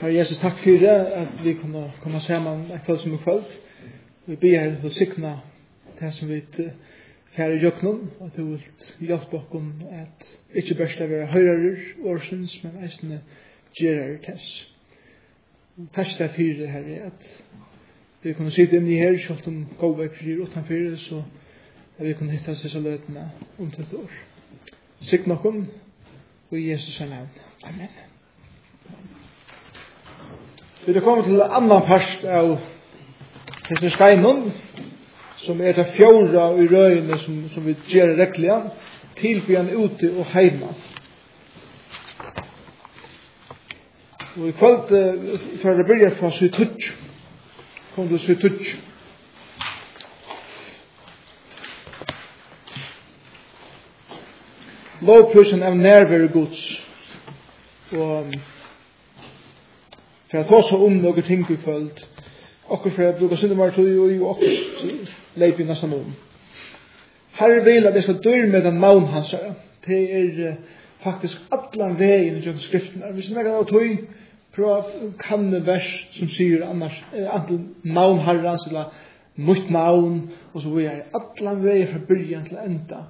Herre Jesus, takk for det, at vi kunne komme sammen et kveld som kveld. Vi ber her til å sikne det som vi færre i jøkkenen, og at du vil hjelpe oss at ikke bare skal være høyere årsens, men eisende gjøre tess. Takk deg for det, Herre, at vi kunne sitte inn i her, selv om gåvekker gir utenfor, så at vi kunne hitte disse løtene om til et år. Sikne oss, og i Jesus navn. Amen. Vi er kommet til en annen part av disse skeimen, som det fjorda i røyene som vi gjør rekkelig, tilbyen ute og heima. Og i kveld, før det begynner fra Svitutj, kom til Svitutj. Lovprisen av nærvære Guds, og for at ta så noen ting i kveld, og for at bruke syndemart og også leip i nesten om. Herre vil at jeg skal dør med den navn hans her. Det faktisk alle veien i skriften. Hvis jeg legger av tog, prøv å kanne vers som sier annars, enten navn herrens, eller nytt navn, og så videre. Alle veien fra byrjan til enda,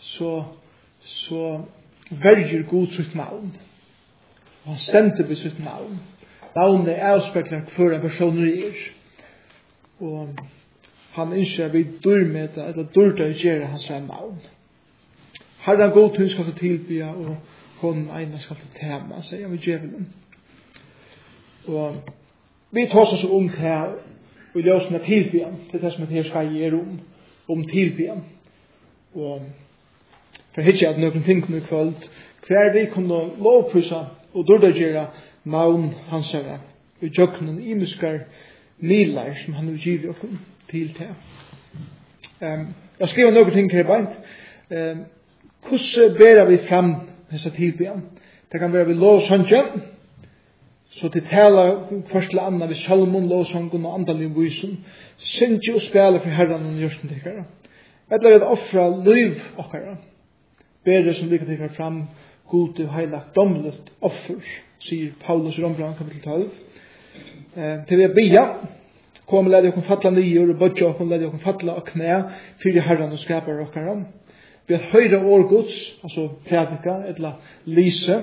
så verger god sitt navn. Og han stendte på sitt navn. Navnet avspekler hver en person og han ønsker vi dørmete, eller dørte å gjøre hans navn. Herren god hun skal tilbya, og hun ene skal tema, sier vi djevelen. Og vi tar oss om det her, og det er også med tilbya, det er det som det her skal gjøre om tilbya. Og for hitje at noen ting kunne kveld, hver vi kunne lovprysa og dørte å gjøre navn hans herre, og jøkkenen imiskar milar som han vil give oss til til. Jeg skriver noen ting her beint. Hvordan bærer vi frem disse tilbyen? Det kan være ved lovsangen, så til tala først til andre ved salmon, lovsangen og andalig vysen, synge og spela for herren og gjørsten til herre. Eller ved å offre liv okkara, bærer som vi kan tilføre frem god og heilagt domlet offer, sier Paulus i Rombrand kapitel 12. Til vi bia, kom lede okkur fatla nyer, og bodja okkur lede okkur fatla og knæ, fyrir herran og skapar okkara. Vi har høyre årgods, altså prædika, etla lyse.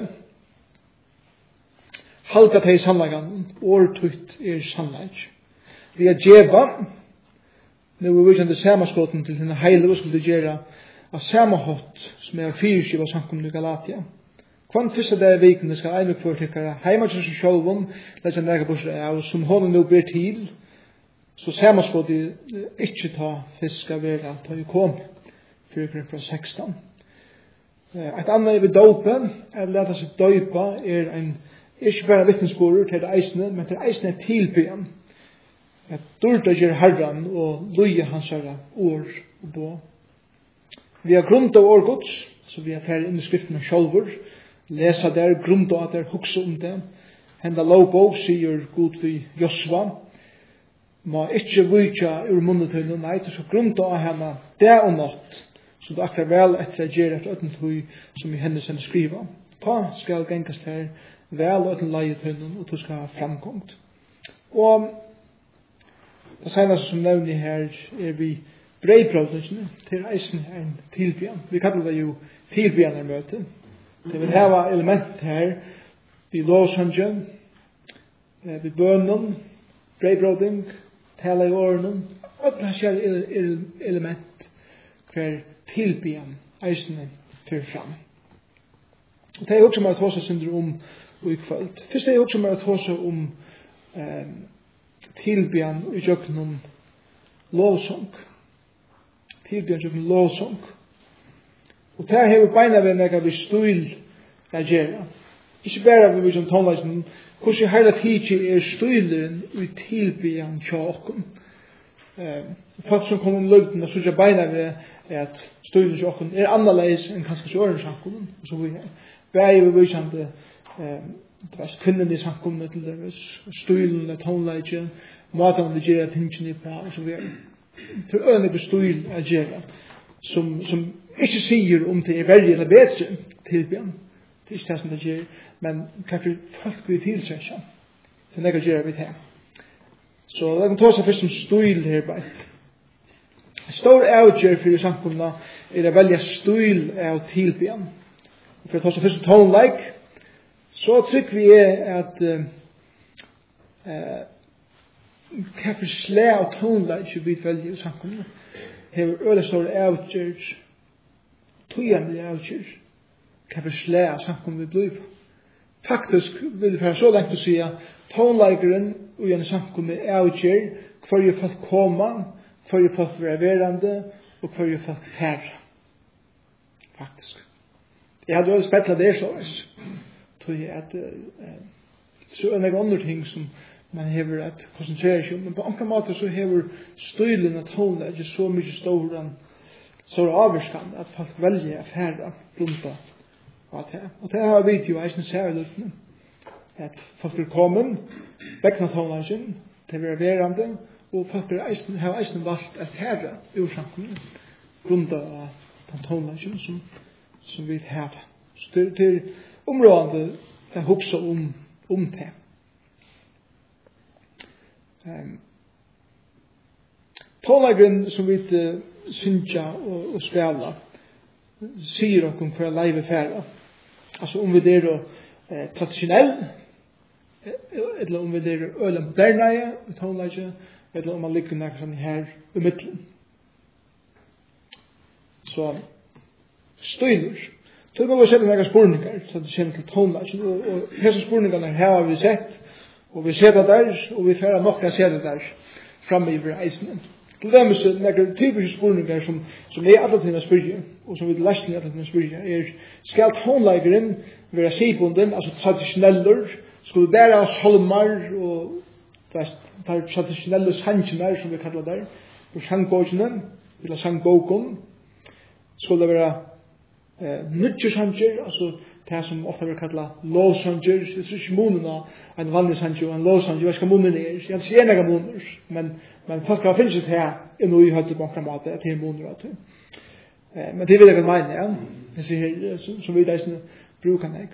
Halka teg sannlagan, årtutt sannlag. Vi har djeva, nu er vi kjent samaskoten til denne heile, og skulle gjøre av samahott, som fyrirskiva samkomne i Galatia. Kvann fyrsta dag i vikene skal ein og kvart tykkara heima til seg sjálfum, lesa nega bursar av, som hon nu ber til, så samaskot de ikkje ta fiska vera ta i kom, fyrir fra 16. Et annet ved dopen, leta seg døypa, ikkje bare vittnesborur til det eisne, men til eisne tilbyen. At dørta gjer herran og loja hans herra år og bå. Vi har grunnt av årgods, så vi har færre inn i skriftene sjálfur, lesa der, grunnt av at der, hukse om det. Henda lovbog, sier god vi Josva, må ikkje vujtja ur munnetøyne, nei, det skal grunnt av henne, det og natt, så det akkurat vel etter å gjøre et ødent høy, som i henne sender skriva. Ta skal gengast her, vel og ødent leietøyne, og du skal ha framkomt. Og det seneste som nevner her, vi breibrødene til eisen en tilbyan. Vi kallar det jo tilbyanermøte. Det vil hava element her i lovsangen, vi bønnen, breibrøding, tala i årenen, og det skjer element hver tilbyan eisen fyrir fram. Og det er også med at hos synder om og i kveld. Først er det også med at hos om tilbyan i jøkken om lovsang. Tilbjørn lovsang. Og det har vi beina ved nega vi stul a gjerra. Ikke bare vi som tonleisen, hvordan heila tidsi stuleren i tilbjørn tja okkom. Folk som kommer løgten og sutja beina ved at stuleren tja okkom annerleis enn kanskje sjåren samkommun. Og så vi beina vi visande kvinnen i samkommun til det, stulen, tonleisen, måten vi gjerra tingene på, og så vi til øyne bestul a gjerra, som ikke sier om det verre eller bedre tilbjørn. Det er ikke det som det gjør, men hva for folk vi tiltrekker. til jeg gjør vi det. Så la oss ta seg først om stil her bare. En stor avgjør for samkomna å velge stil av tilbyen. For å ta seg først om tonelike, så trykker vi at hva for slag av tonelike vi velger i samkomna. Hever øyelig stor avgjør, tøyende avgjør, hva for slag av samkomna vi blir. Faktisk vil jeg så langt å si at tonelageren og en samkomna avgjør hver folk kommer, hver folk er verande og hver folk færre. Faktisk. Jeg hadde også spettlet det så. Tror jeg at så en andre ting som man hever at konsentrere seg om. Men på andre måter så hever stilen av tonelager ikke så mye stor avvirskende at folk velger å færre blunda. Og det har vi jo eisen særlutene. At folk er kommet, vekna tonelagen, til å være verande, og folk har eisen valgt at færre ursamkomne grunda av den tonelagen som vi har. Så det er områdende jeg hukser om det. Tonelagen som vi synsja og spela sier okkur hver leive færa. Altså om vi er tradisjonell, eller om vi er øyla moderne i tonelagen, eller om man ligger nær sånn her i midten. Så stiler. Så må vi sette noen spurningar så det kommer til tonelagen. Og hese spurningene her har vi sett, og vi ser det der, og vi færer nok å se det der framme i vår eisene. Til dem så noen typiske spurningar som er alle til å spørre, og som vi lest til alle til å spørre, skal tonelageren være sibunden, altså tradisjoneller, skulle det være salmer, og det tradisjonelle sangener, som vi kallar der, og sanggåkene, eller sanggåkene, skulle det være nudgesanger, altså det som ofta blir kallat lovsanger. Det er ikke munnen av en vanlig sanger og en lovsanger. Jeg vet ikke hva munnen er. Jeg ser enige munner, men folk har finnet det her inno i høyde på en måte, at det er munner av det. Men det vil jeg mene, ja. Jeg sier, som vi deisene bruker meg.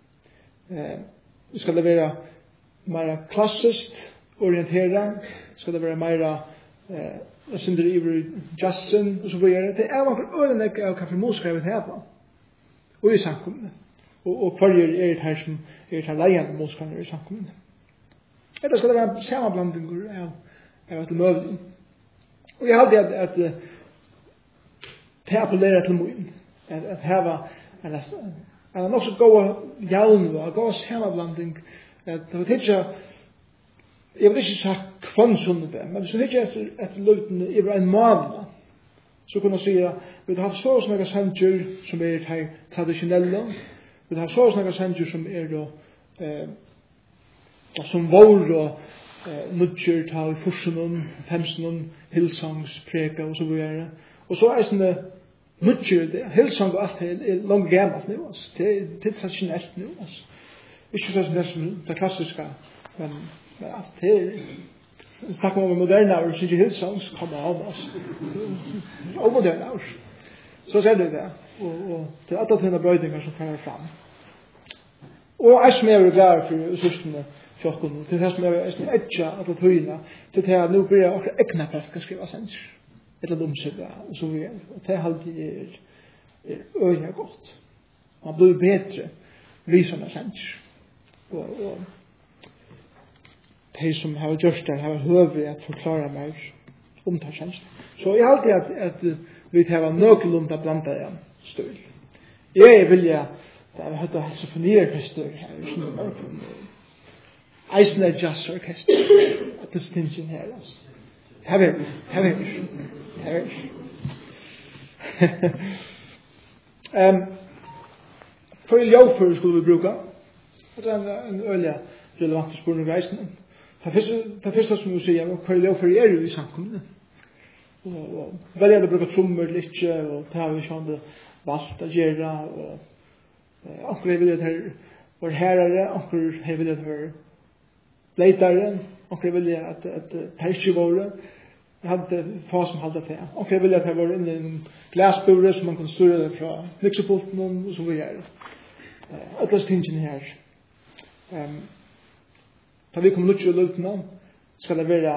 Skal det være mer klassisk orienteret? Skal det være mer synder i jazzen? Og så videre. Det er noen øyne av hva for målskrevet her på. Og i samkomne. Og hver er det her som er det her leiende målskrevet i samkomne. Eller skal det være sammenblandinger av et møvling. Og jeg hadde at det appellerer til moen. At her var en også gode jaun og gode sammenblanding. Det var ikke jeg vil ikke sagt kvannsund det, men hvis du ikke etter løytene i en måned, så kunne jeg si at vi har så snakke sanger som er her tradisjonelle, vi har så snakke sanger som er som vår og nudger ta i forsen, femsen, hilsangs, preka og så videre. Og så er sånne nudger, hilsang og alt det er langt gammelt nu, det er tradisjonelt nu. Ikke sånn som det klassiske, men alt det er snakker om moderne år, så ikke hilsangs kommer av oss. Og moderne år. Så ser det det. Og det er alle tenne brøydinger som kommer fram. Og jeg som er glad for søstene kjøkken, til det som er etja alle tøyene, til det at nå blir jeg akkurat egna folk å skrive sens. Eller domsøkere, og så videre. Og det alltid er øye godt. Man blir bedre lysende sens. Og de som har gjort det har høvet at forklare meg om det kjenslen. Så jeg har alltid at vi har nøkelunda blandet igjen støl. Jeg vil det er høyt å ha symfoniorkester her i Snømørken. Eisen er jazzorkester. At det stinsen her, altså. Her er For i ljøfør skulle vi bruke. Det er en øyelig relevant spørsmål i reisene. Det første som vi sier, hva er ljøfør er jo i samkomne. Og veldig er det bruker trommer litt, og det har vi sånn det valgt å gjøre, og akkurat vil det være herre, akkurat vil det være leitere, akkurat vil det at det ikke var. Jeg hadde få som hadde det. Akkurat vil det at det var inne i en glasbure som man kunne styre det fra miksepulten og så videre. Alle tingene her. Ta vi kommer nu til lutna, skal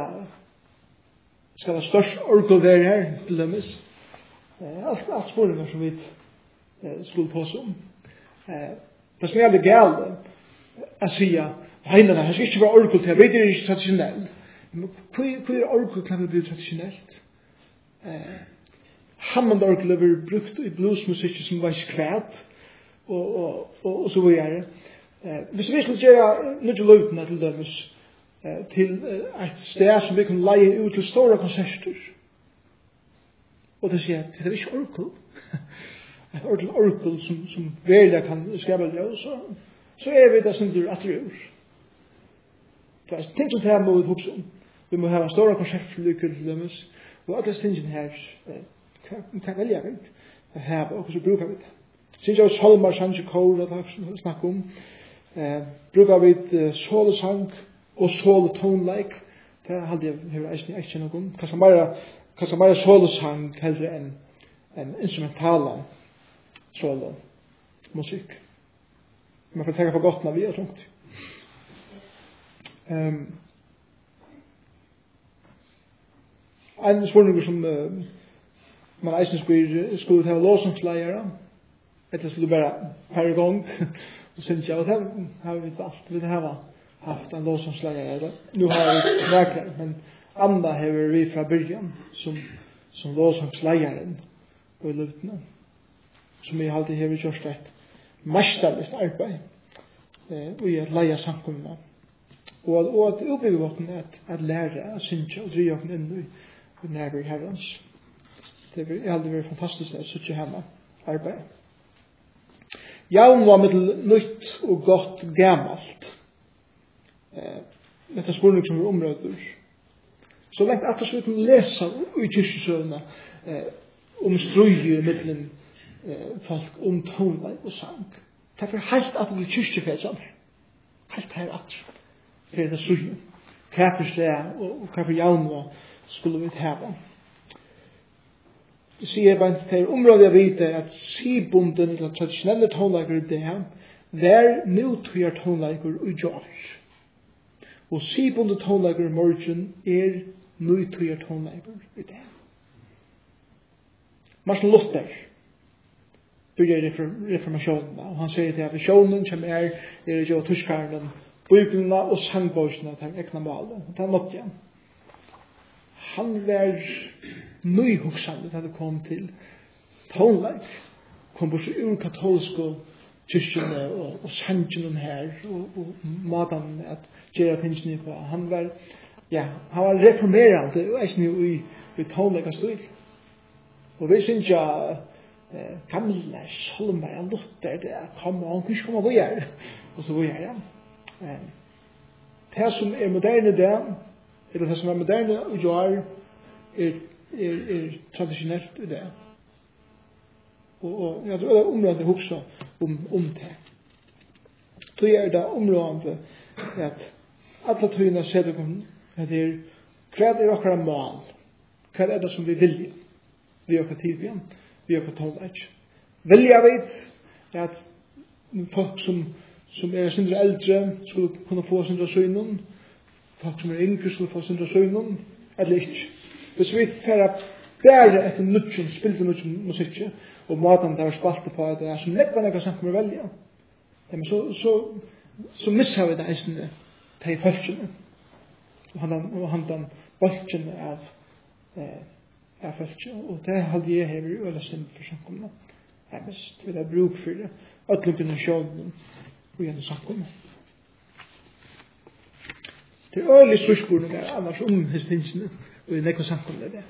det størst orkel være her, til dømes. Alt spurningar som vi skulle ta oss om. Det som er det gale, jeg sier, heina, det skal ikke være orkel til, jeg vet det er ikke tradisjonell. Hva er orkel til å bli tradisjonelt? Hammond-orkel er brukt i bluesmusikk som var ikke kvært, og så videre. Hvis vi skulle gjøre nødvendig løytene til dømes, til et sted som vi kan leie ut til store konserter, og det sier at det er ikke orkel, et orkel som virkelig kan skrepe det, så er vi det som du at det gjør. Det er ting som det her må vi huske om. Vi må ha en store konserter til dømes, og alle tingene her, hva velger vi? Her, og så bruker vi det. Synes jeg Salmar, Sanji Kåre, det har snakket om. Bruker vi solosang og solotonleik. Det er aldri hører eisen ikke noe om. Kanskje mer solosang heller enn instrumentala solomusikk. Man kan tenke på godt når vi er tungt. En spørning som man eisen skulle ta låsangsleiere. Etter skulle bare per gang og synes jeg, og det har vi valgt. Vi har haft en låsangsleiere. Nu har vi knækere, men Anna har vi fra början som låsangsleieren og i løtene. Som vi alltid har gjort et mesterligt arbeid i at leie samkomna. Og at uppbygge våpen at lære, at synge og drive våpen inn i nærvær herrens. Det har aldrig vært fantastisk at synge hjemme arbeid. Jaun var mittel nytt og godt gammalt. Dette spørning som vi områder. Så lengt at vi kan lese i kyrkjesøvnene om strøye mittelen folk om tonleik og sang. Det er helt at det kyrkjefedsene. Helt her at det er strøye. Hva for sted og hva for jaun skulle vi hava. Det sier bare til området jeg vet at sibunden eller tradisjonelle tonleiker i det der nutøyer tonleiker og jar. Og sibunden tonleiker i morgen nutøyer tonleiker i det. Martin Luther bygger reformasjonen og han sier til at reformasjonen som er jo tyskaren bøyblene og sangbøysene til ekna malet. Og det nok igjen. Han var nøyhugsande da det kom til tonleik. Kom på seg ur katolske kyrkjene og sangjene her og maten at gjøre tingene på. Han var reformerende og eisen jo i tonleik av stil. Og vi synes ja gamle Salmar og Luther det kom og han kunne ikke komme på gjør og så var jeg det som er moderne det eller det som er moderne og gjør er tradisjonelt i det. Og jeg tror det er området også om det. Så er det området at alle tøyene ser det at det hva er akkurat mål? Hva er det som vi vilja? Vi har tilbyen, vi har tålleik. Vilja vet at folk som er sindre eldre skulle kunne få sindre søgnen, folk som er yngre skulle få sindre søgnen, eller ikke. Hvis vi færer bare etter nødgen, spilte nødgen musikk, og maten der spalte på det er som nekva samt kommer velja, men så misser vi det eisende til følgjene, og handan bolkjene av følgjene, og det hadde jeg hever i ølesten for samkomna. Jeg mest vil ha bruk for det, ødlunken sjålen og gjennom samkomna. Det er øyelig strøsborninger annars histingsene og i nekva samkomna det.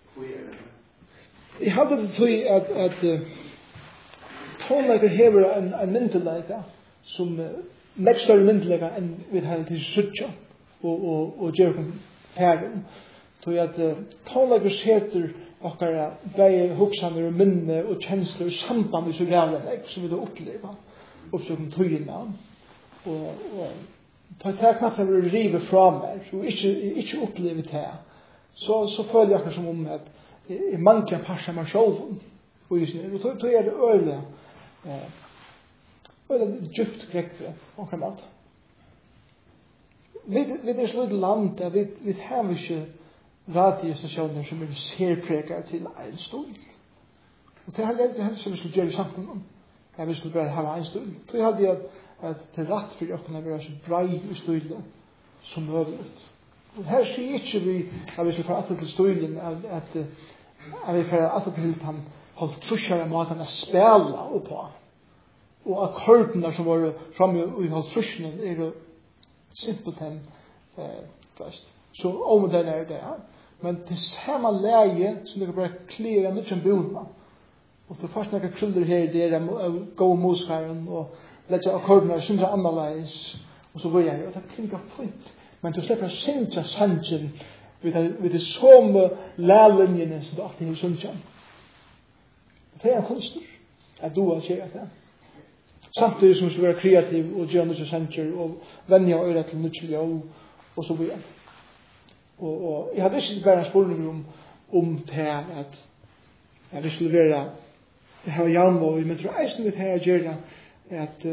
Jeg hadde det til at tonleiker hever en myndeleika som nekk større myndeleika enn vi har til suttja og gjør herren. Så at tonleiker seter okkara vei hoksaner og minne og kjensler og samband i så rævlig som vi da oppleva oppsøkken tøyina og ta knappt når vi river fra meg og ikke oppleve det så føler jeg akkurat som om at jeg mangler en par av meg selv og så er det øyelig djupt grekve akkurat mat vi er så litt land der vi har ikke radiostasjoner som er særpreger til en stund. Og det har jeg helst vi skulle gjøre i samfunnet. Jeg vil skulle bare ha en stund. Så jeg hadde at det er rett for å kunne være så brei i studiet som mulig. Og her sier ikke vi at vi skal få atter til studien at vi får atter til han holdt trusjere måten å spille oppå. Og akkordene som var framme i holdt trusjene er jo simpelthen så omoderne er det. Men til samme leie som det kan bare klire mye om bodene. Og til først når jeg krydder her der gå muskaren og lette akkordene synes annerledes og så går jeg og det klinger fint. Men du slipper å synge sangen ved de samme lærlinjene som du alltid har sunget. Det er en kunstner at du har kjæret det. Samtidig som du skal være kreativ og gjøre noe sanger og vende og øre til nødvendig og så videre. Og jeg hadde ikke bare en spørning om det at vi skulle være det her jaunvåg, men jeg tror eisen det her gjør det at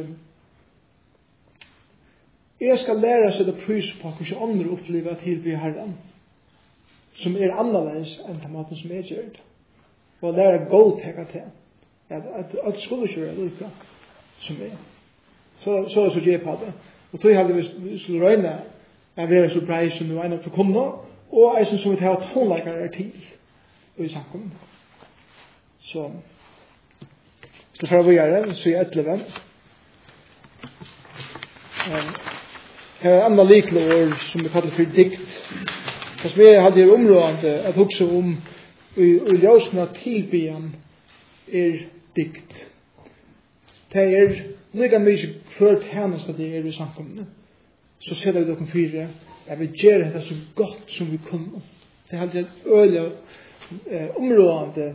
jeg skal lære å sette pris på hvordan andre opplever tilby Herren som er annerledes enn den måten som jeg gjør det. Og lære å godteke til at skulle ikke være lykke som er. Så er det så gjør på det. Og tog hadde vi skulle røyne at vi er så brei som vi var for å komme og eisen som vi tar tonleikere til i samkommet. Så skal fra vi gjøre det, så er 11. Her er andre likle ord som vi kaller for dikt. Som vi hadde i området at huske om i ljøsene tilbyen er dikt. Det er like mye før tjeneste det er i samkommet. Så ser vi dere fire at vi gjør det så godt som vi kunne. Det er alltid et øye området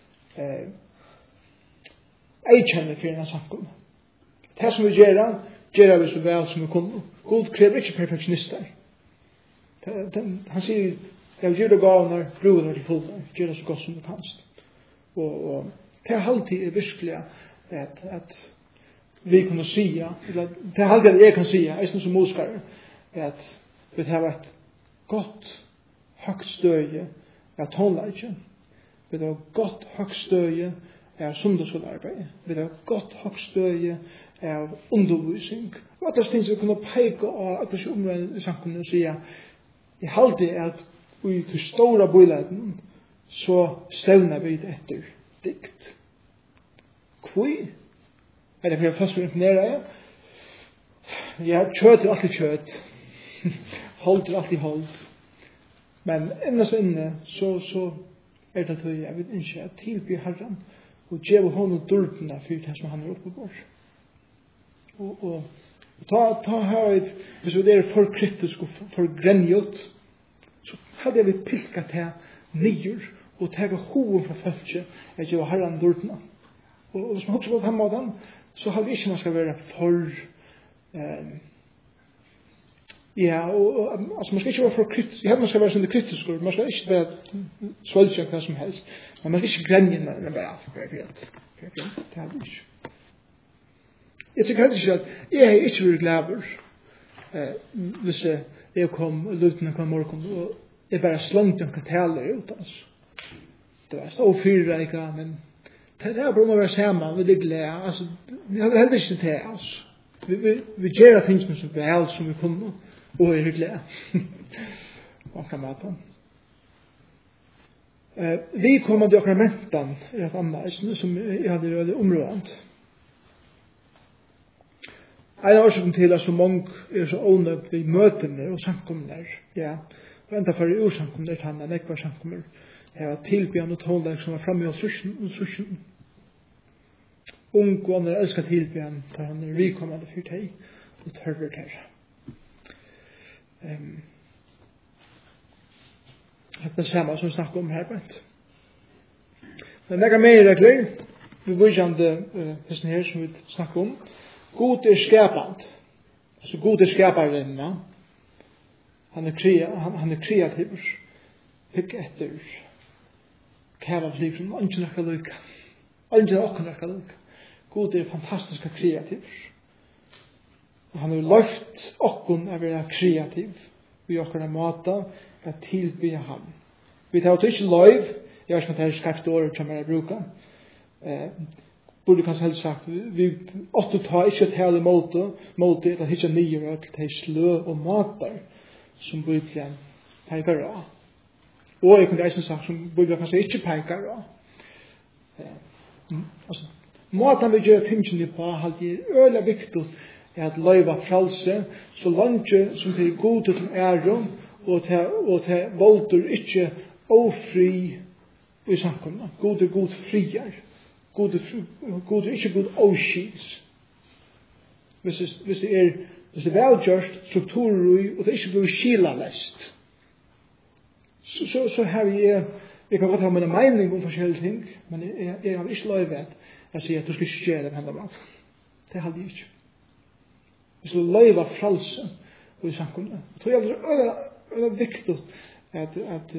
eikjenne for en samkommet. Det som vi gjør vi så vel som vi kunne. God krever ikke perfektionister. Han sier, jeg vil gjøre det gavene, bruke når de fulle, gjør det så godt som du kanst. Og det er alltid virkelig at vi kunne sige, eller det er alltid at jeg kan sige, jeg som musikere, at vi har et godt høgt støye av tonleitje, vi har godt høgt støye av sundagsskolearbeid, vi har godt høgt støye av undervisning, og at det finnes vi kunne peke av at det ikke området i samfunnet og sige, jeg halte at i til store bøyleiten så stevner vi det etter dikt. Hvor? Er det for jeg først vil imponere? Ja, kjøtt er alltid kjøtt. Holdt er alltid holdt. Men ennast inne så er det at jeg vil ikke at tilby Herren og gjøre honom dårdene for det som han er oppe på. Og ta her hvis vi er for kritisk og for grenjot så hadde jeg blitt pilket til nyer og tega hoven fra folket at gjøre Herren dårdene. Og hvis man husker på den måten så hadde ikke man skal være for altså man skal ikke være for kritisk. Man skal være sånn kritisk. Man skal ikke være svølge hva som helst. Men man skal ikke grenje men bare fint. Det hadde ikke. Jeg tror kanskje ikke at jeg har ikke vært glad hvis jeg kom og løtene kom morgen og jeg bare slangt en karteller ut. Det var så fyrreika, men det er bare å være sammen, vi er glede. Altså, vi har heller ikke til oss. Vi gjør tingene så vel som vi kunne, og er glede. Akkurat maten. Vi kommer til akkurat mentan, i et annet, som jeg hadde i det området. En av årsaken til at så mange er så ånøyd i møtene og samkomner, ja, og enda for i ursamkomner, tannet, nekvar samkomner, jeg var tilbjørn og tåldag som var fremme i susjen. Ung og andre elsker tilbjørn, da han er rikommende for deg, og tørver til. Det er samme som vi snakker om her, bænt. Men det er mer regler, vi godkjente hesten her som vi snakker om. God er skapant. Altså god er skaparen, ja. Han er kreativ. Hygg etter kæva av liv som ikke nekka lykka. Ikke nekka lykka. God er fantastisk kreativ. Han har løft okkon å være kreativ i okkara måte at tilby ham. Vi tar ikke løyv, jeg vet ikke om det er skreft året som jeg bruker. Burde kanskje helst sagt, vi åtte ta ikke tale mot det, at ikke nye til slø og mater som Bibelen peker av. Og jeg kunne eisen sagt som Bibelen kanskje ikke peker av. Altså, måten vi gjør tingene på, det er øyelig viktig at løyva fralse, så langt som det er god til ære, og til volder ikke ofri i samkomna. God er god frier. God er ikke god åskils. Hvis det er velgjørst strukturer, og det ikke blir skilalest, så har jeg kan godt ha min mening om forskjellige ting, men jeg har ikke løyvet jeg sier at du skal ikke gjøre det på hendene mat. Det hadde jeg ikke. Vi skal løyve fralse i samkomna. Jeg tror det er viktig at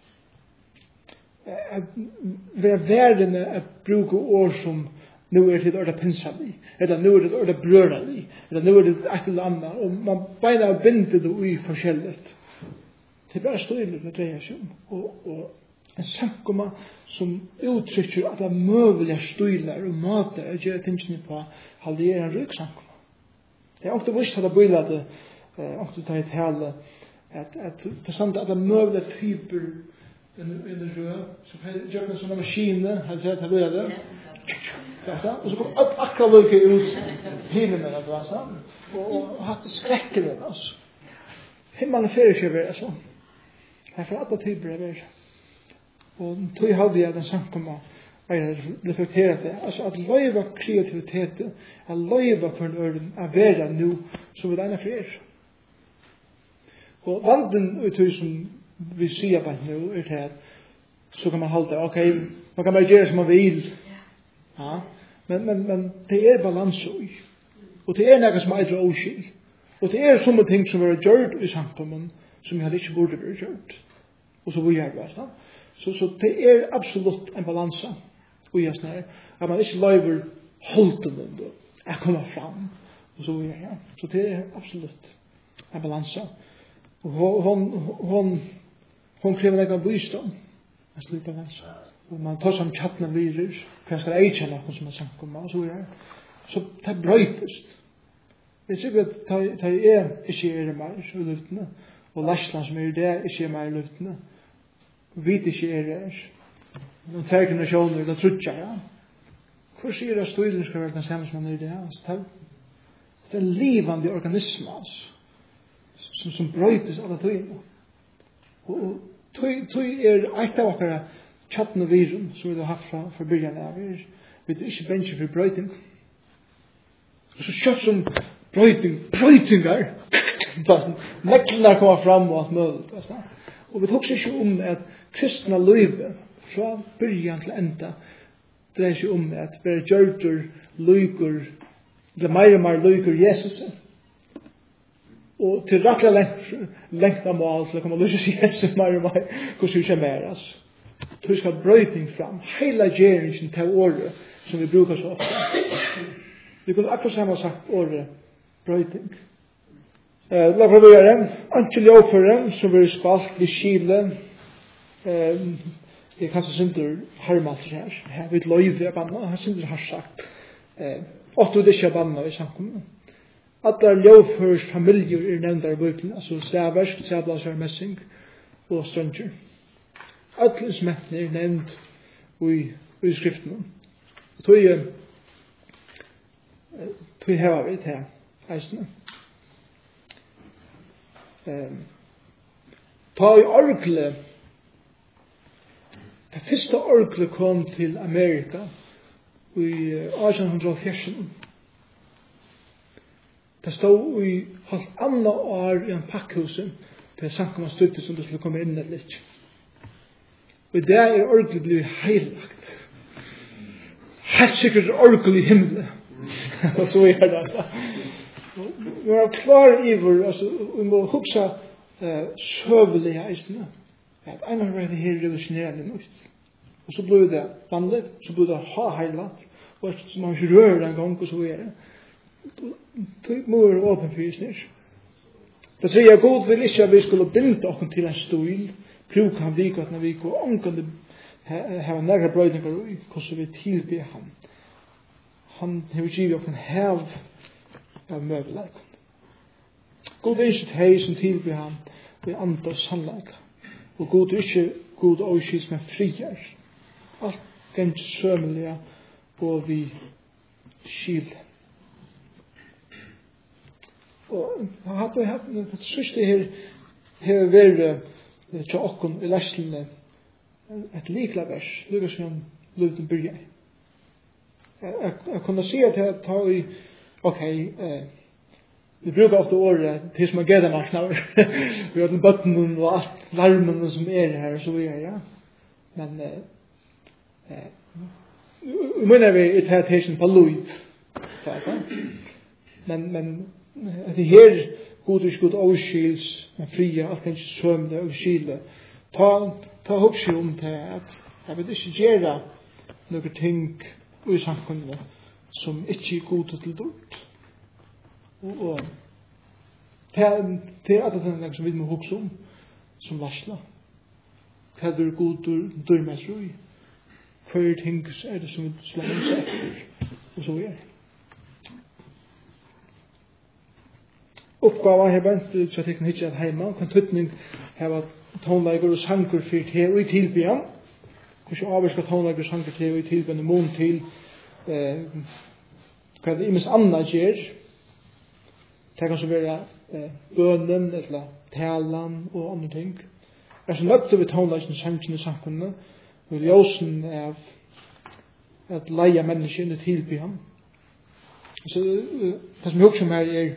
være verdende at bruke ord som nu er det ordet pinsalig, eller nu er det ordet brøralig, eller nu er det et eller annet, og man beina binder det i forskjellet. Det er bare støyler det dreier seg om, og en samkomma som uttrykker at det er møvelige støyler og måter å gjøre tingene på, det er en ryk samkomma. Jeg har ikke visst at det bøyler det, ikke ta i tale, at det samt at det er møvelige typer in the rød, så gjør det sånne maskiner, han sier at det bøyler det, og så kom akkurat lykke ut himmelen og hatt det skrekker den, altså. Himmelen fer ikke være sånn. Det er for alle typer av det. Og tog hadde jeg den samkomma jeg reflekterer det. Altså at løyva kreativitet, at løyva for en øren, at være nu, som vi denne frer. Og vanden ut som vi sier på nu, er til at så kan man holde, ok, man kan bare gjøre som man vil. Ja. Men det er balans i. Og det er noe som er åskil. Og det er somme ting som er gjort i samkommen, som jeg ikke burde være gjort. Og så vi gjør det. Så det er absolutt en balanse i oss her. At man ikke løyver holdene at komme fram. Og så vi gjør det. Så det er absolutt en balanse. Og hun krever noen visdom. En slik balanse. Og man tar som tjattene virer. Hva skal jeg kjenne noen som er samkommet. Og så gjør det. Så det brøytest. Det er sikkert at jeg ikke er mer i luftene. Og Læsland som er det, ikke er mer i luftene. Vit ikke er det. De tre generasjoner, det trutja, ja. Hvor sier det støyden skal være den samme som man er det? Det er en livande organisme, som brøytes alle tøyene. Og tøy er et av akkurat tjatten og viren, som vi har hatt fra begynnelsen av. Vi er ikke bensje for brøyting. Så kjøtt som brøytingar, neklene kommer fram og alt mulig. Og vi tok ikke om at kristna løyve fra byrjan til enda dreier seg om at være gjørter, løyker, eller mer og mer løyker Jesus. Og til rettelig lengt av mål til å komme løyker Jesus mer og mer, hvordan vi kommer mer. Så skal brøyting fram, hele gjeringen til året som vi bruker så ofte. Vi kunne akkurat sammen sagt året brøyting. La prøve å gjøre Ankel Jåføren som vil spalt i Kile. Jeg kanskje synder hermater her. Her vil løyve av banna. Han synder har sagt 8 disse banna i samkommet. At det er Jåførs familier i nevnda i bøkene. Altså Sæversk, Sæblasar, Messing og Stranger. Alle smettene er nevnt i skriftene. Tog hever vi til eisene. Ta i orglet det første orglet kom til Amerika i 1840. Det stod i halvt annet år i en pakkhuset til samkommet støtte som det skulle komme inn et litt. Og der er orglet blitt heilagt. Helt sikkert orglet i himmelen. Og så er det altså. Vi er klar iver, altså, vi må huksa søvelige eisene. At en av det her revolusjonerende nytt. Og så blir det vanlig, så blir det ha heilat, og som man ikke rører en gang, og så er det. må være åpen for snir. Det sier jeg god vil ikke at vi skulle binde oss til en stil, bruke han vik og vik, og omgående ha nærre brøydninger i hvordan vi tilbyr ham. Han har givet oss en hev av møveleg. God er ikke hei som tilbyr ham vi andre sannleik. Og god er ikke god og skils med frier. Alt gant sømelige og vi skil. Og det sørste her har vært til okken i leslene et likla vers, lukket som løyden byrja. Jeg kunne si at jeg tar i, vi bruker ofte året til som er gøydermarknader. Vi har den bøtten og alt larmen som her, så vi ja. Men vi mener vi i teatation på løyv. Men det her god og god overskils, men fria, alt kan ikke sømne og skile. Ta hoppsi om til at jeg vil ikke gjøre noen ting i samfunnet som ikke er god til dårlig. Og det er alle ting som vi må huske om som varsler. Hva er det god dørmessig i? Hva ting er det som vi slår oss etter? Og så er det. Oppgava her bant så at jeg kan hitje at heima, kan tøtning heva tonleiker og sanger fyrt her og i tilbyan. Kanskje avvarska tonleiker og sanger her og i tilbyan og mån til hva det imens anna gjer. Det kan så være bønnen, eller talan og andre ting. Så nødde vi tonleiken og sangen og sangene og ljósen av at leia menneskene i tilbyan. Så det som jeg husker her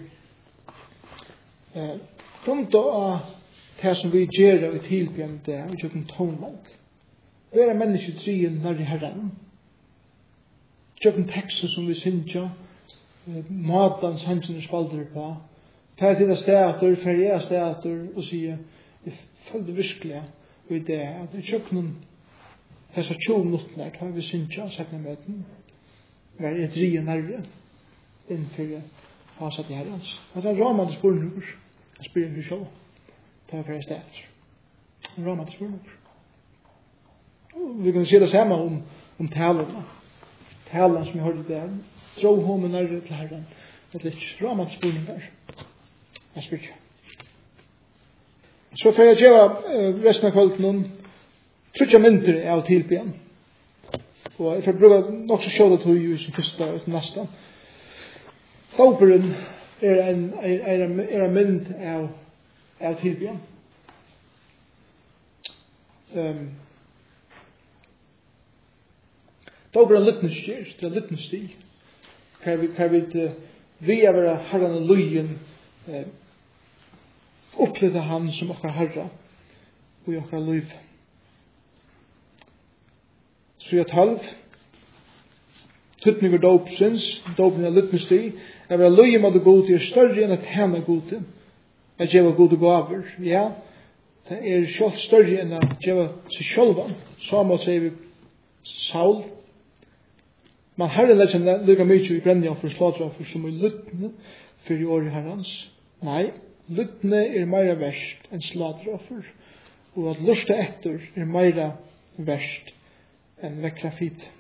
rundt av det som vi gjør i tilbyen det og gjør tonlag. Vi er mennesker trien nær i Herren. Gjør tekster som vi synger, maten sannsynlig spalder på. Fær til det steater, fær steater og sier, jeg følte virkelig i det at jeg gjør noen disse 20 minuttene har vi synger og sett med den. Vær jeg trien nærre innenfor ha satt i Herrens. Det er ramade spørninger. Jeg spør ikke selv. Det er for stedet. Ramade spørninger. Vi kan se det samme om talene. Talene som vi hørte der. Tro homen nærre til Herren. Det er litt ramade spørninger. Jeg spør ikke. Så får jeg gjøre resten av kvelden noen trutja mindre av tilbyen. Og jeg får bruke nok så sjålet til å gjøre som første og til neste. Dåperen en mynd av tilbyen. Dåperen lytnesstyr, det er lytnestig. Hva vi er være herren og løyen opplevde han som okkar herre og i okkar løy. Så jeg 12 Tutninger dåpsins, dåpen er lytnestig. Jeg vil ha løye med det gode er større enn at henne gode. Jeg gjør gode gaver. Ja, det er selv større enn at gjør seg selv. Samme sier vi Saul. Man har en leggen lika mye i brenning for slagtraffer som i lytne for i år i herrens. Nei, lytne er meira verst enn slagtraffer. Og at lusta etter er meira verst enn vekra fit.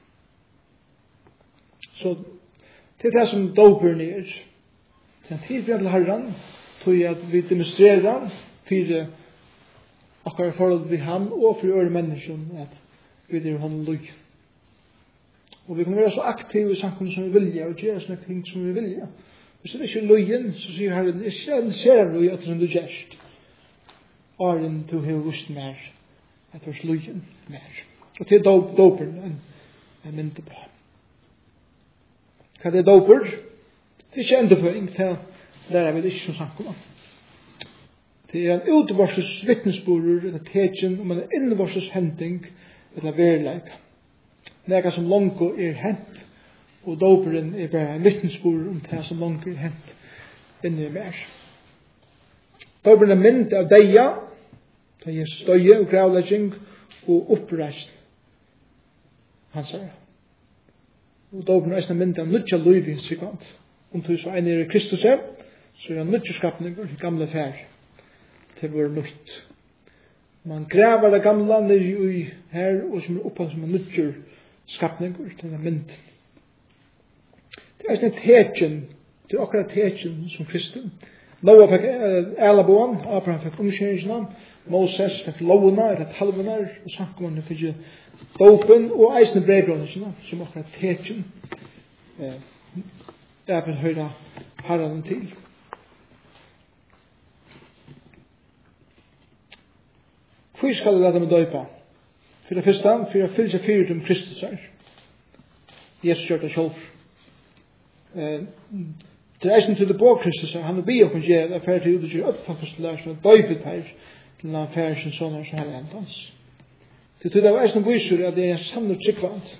Så det er det som dåperen er. Det er en tid til Herren, til at vi demonstrerer for akkurat forhold til ham og for øre mennesker at vi er hånden løy. Og vi kan være så aktive i samfunnet som vi vilja og gjøre sånne ting som vi vilja. Hvis det ikke er løyen, så sier Herren, jeg ser løy at du gjerst. Åren du har vust mer, at du har løyen mer. Og til dåperen en mynte på. Hva det er dåper? Det er ikke endeføring til lærer vi det ikke som samkommer. Det er en utvarses vittnesborer eller tekin om en innvarses hending eller verleik. Nega som longo er hent og dåperen er bare en vittnesborer om det som longo er hent inni mer. Dåperen er mynd av deia det er støye og gravlegging og oppreist hans herre. Og dåperen er en mynd av nødja løyvi sikant du så en Kristus så han nødskapninger i gamle fær. Det var nytt. Man gräver det gamla ner i här och som uppa som en nytt skapninger til en mynd. Det en techen, det akkurat techen som kristen. Noah fikk Alaboan, Abraham fikk omkjøringen, Moses fikk lovene, eller talvene, og Sankoman fikk dopen, og eisende brevbrønnene, som akkurat techen. Jeg vil høre herren til. Hvor skal jeg lade meg døypa? For det første, for å fylle seg fyrt om Kristus her. Jesus gjør det selv. Det eisen til det bor Kristus her, han vil be okken gjøre, det er ferdig til å gjøre oppfattelse lærsen, og døypet her, til han ferdig sin sånne som hele endans. Det er det eisen viser at det er sann og tryggvand.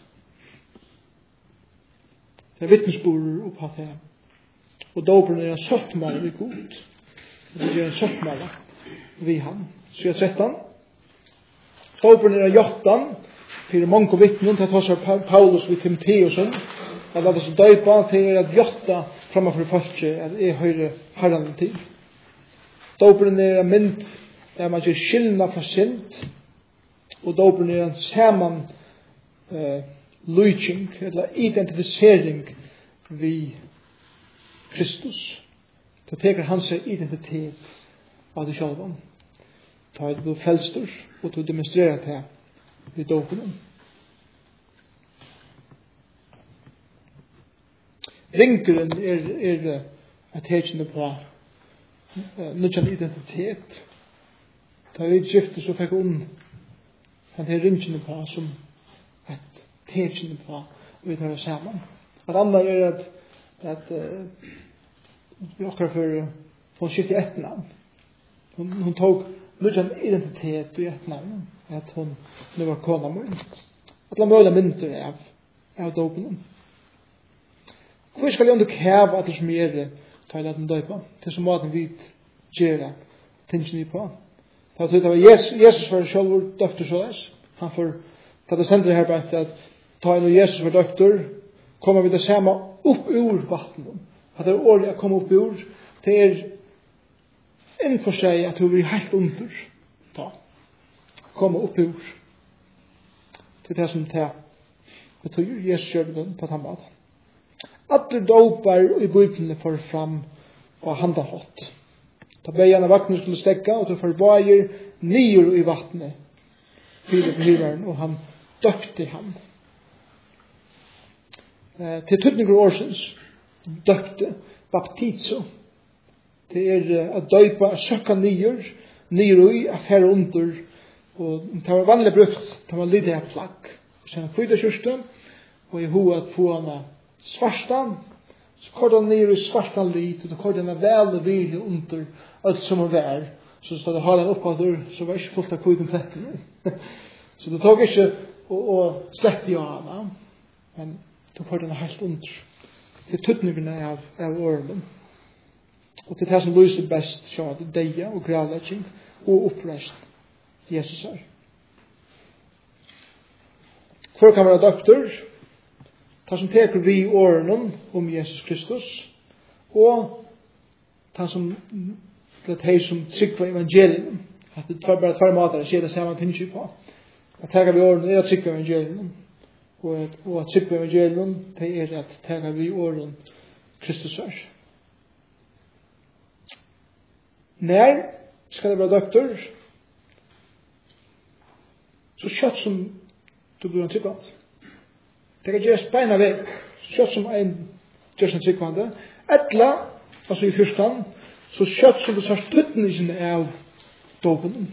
Det er vittnesbord opphatt her. Og dåperen er en sottmære ved god. Det er en sottmære ved han. Så jeg sett han. Dåperen er en jottan, for mange vittnen, til å ta Paulus ved Timotheusson, at det er så døypa til at jotta framfor folket, at jeg hører herren til. Dåperen er en mynd der man gjør skillna fra synd, og dåperen er en saman lujking, eller identifisering vi Kristus. Da teker han seg identitet av det sjálvan. Ta et blir felstur, og til å demonstrere det i dåperen. Ringeren er et hekjende på nødvendig identitet. Da vi skifter så fikk han her ringene på som et hekjende på og vi tar det sammen. Et annet er at vi akkurat for å skifte etternavn. Hun tok nødvendig identitet i etternavn. At hun var kona min. At la mulige mynter av dåpenen. Hvor skal jeg under kæve at det som gjør det ta i laten døypa? Det som måten vi gjør tingene vi på. Det var Jesus var selv døpter såleis. Han får ta det sender her på etter at ta inn og Jesus var døpter kommer vi det samme opp ur vattnet. At det er årlig å komme opp ur. Det er innenfor seg at vi blir helt under. Komme opp ur. Det er det som det betyr. Jesus gjør det på den måten. Alle dåpar i Bibelen får fram og handahått. Da bejan av vattnet skulle stekka, og det forbøyer nyer i vattnet. Fyre på hyrveren, og han døpte han. Til tydninger årsens døpte baptizo. Det er at døypa søkka nyer i affære under, og det var vanlig brukt, det var litt av plagg. Så han kvita kjørsten, og i hoa at få han svartan, så kort han ned i svartan lit, og kort han vel og vilje under alt som er vær. Så da det har han oppfattur, så var ikke fullt av kviten plekken. Så det tok ikke å slette i hana, men det kort han helt under. Til tydningene av årene. Og til det som lyser best, så er det deia og gravlegging og oppreist Jesus er. Hvor kan være døpter? Ta som teker vi årene om Jesus Kristus, og ta som det er som trygg for evangelium. At det er bare tvær måter å se det samme tinge på. At teker vi årene er at trygg for evangelium, og at trygg for evangelium det er at teker vi årene Kristus er. Når skal det være døpter? Så kjøtt som du blir en tryggvand. Det kan gjøres beina vei. Så kjøtt som en gjøres en tryggvand. Etla, altså i fyrstan, så kjøtt som du tar tydningen av dåpen.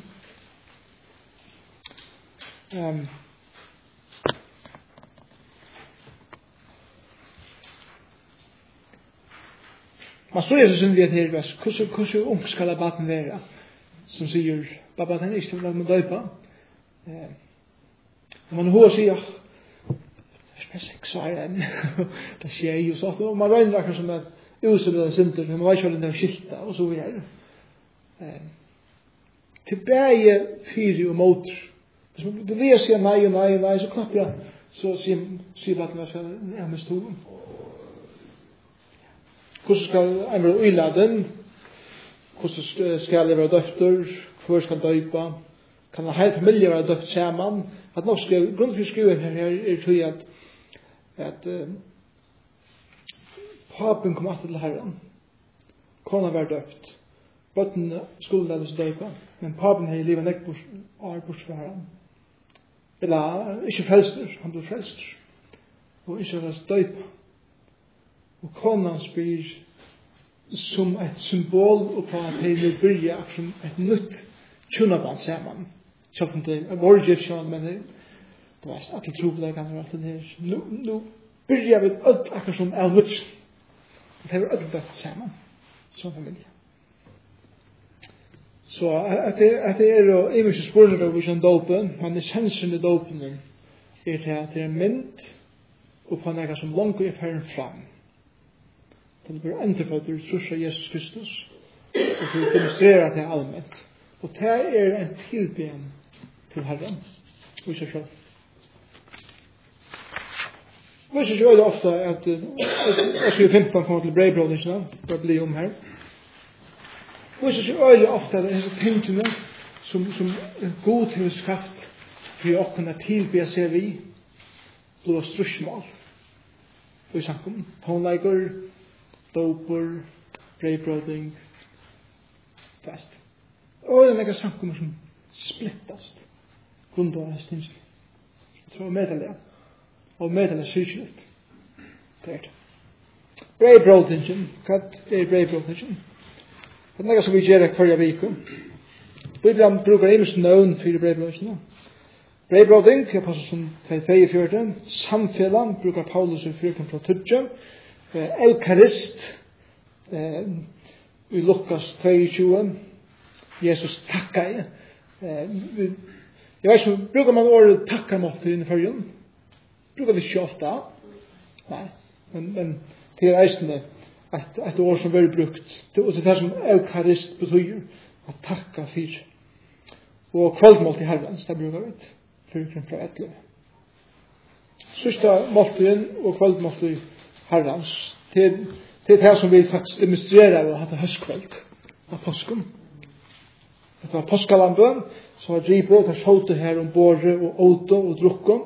Man står jo sånn ved her, hvordan ung skal det baden være, som sier, babba, den er ikke til å med døypa. Man hører sier, det er 6 år enn, det skjer jo sånn, og man regner akkurat som at useløde synder, man var ikke holdt den skilta, og så videre. Tilbake 4 og motor. Hvis man vil si nei, så knappt så sier baden, jeg har mist hoven. Hvordan skal en være uiladen? Hvordan skal jeg være døpter? Hvor skal døypa? Kan en hel familie være døpt sammen? At nå skriver, grunnen for skriver her tog at papen kom alltid til Herren. Kona var døpt. Bøttene skulle lære seg døypa. Men papen har i livet nekk bort fra Herren. Eller ikke frelster, han ble frelster. Og ikke lære seg døypa. Og konan spyr som et symbol på at de vil byrja som et nytt tjunaband sammen. Selv om det er vår giftsjån, men det var alltid trobeleggene og alt det her. Nå byrja vi akkurat som er nytt. Og det er døpt sammen. Som familie. Så at det er jo ikke spørsmål om ikke dopen, men essensen i dopen er til at det er mynd og på noe som langt er ferdig fram. Det blir endrefødder trus av Jesus Kristus og til å demonstrere det allmänt. Og det er en tilben til Herren og ikke selv. Det er ikke veldig ofte at jeg 15 kommer til breibrådningsene for å bli her. Det er ikke veldig ofte at disse tingene som god til skapt for å kunne tilbe seg vi blir strussmål. Og i samkommen tonleiker, doper, breibrådning, fast. Og det er noen samkommer som splittast grunn av hans tinsel. Jeg tror meddelige. Og meddelige sykelig. Det er det. Breibrådningen. Hva er breibrådningen? Det er noe som vi gjør hver vike. Bibelen bruker imens navn for breibrådningen. Breibrådning, jeg passer som 2:42. Samfellan bruker Paulus i 4:12. Eukarist i Lukas 22. Jesus takkar. Jeg vet ikke, bruker man ordet takkarmåter i førjen? Bruker vi ikke ofte? Nei, men det er eisende et ord som blir brukt. Og det er det som eukarist betyr, å takka for. Og kvöldmål til Herrens, det bruker vi for fra 11. Sørste måltiden og kvöldmål til Herrens, til det som vi faktisk demonstrerer og hadde høstkveld av påsken. Det var påskalampen som var drivet og det skjøte her om båre og åte og drukke.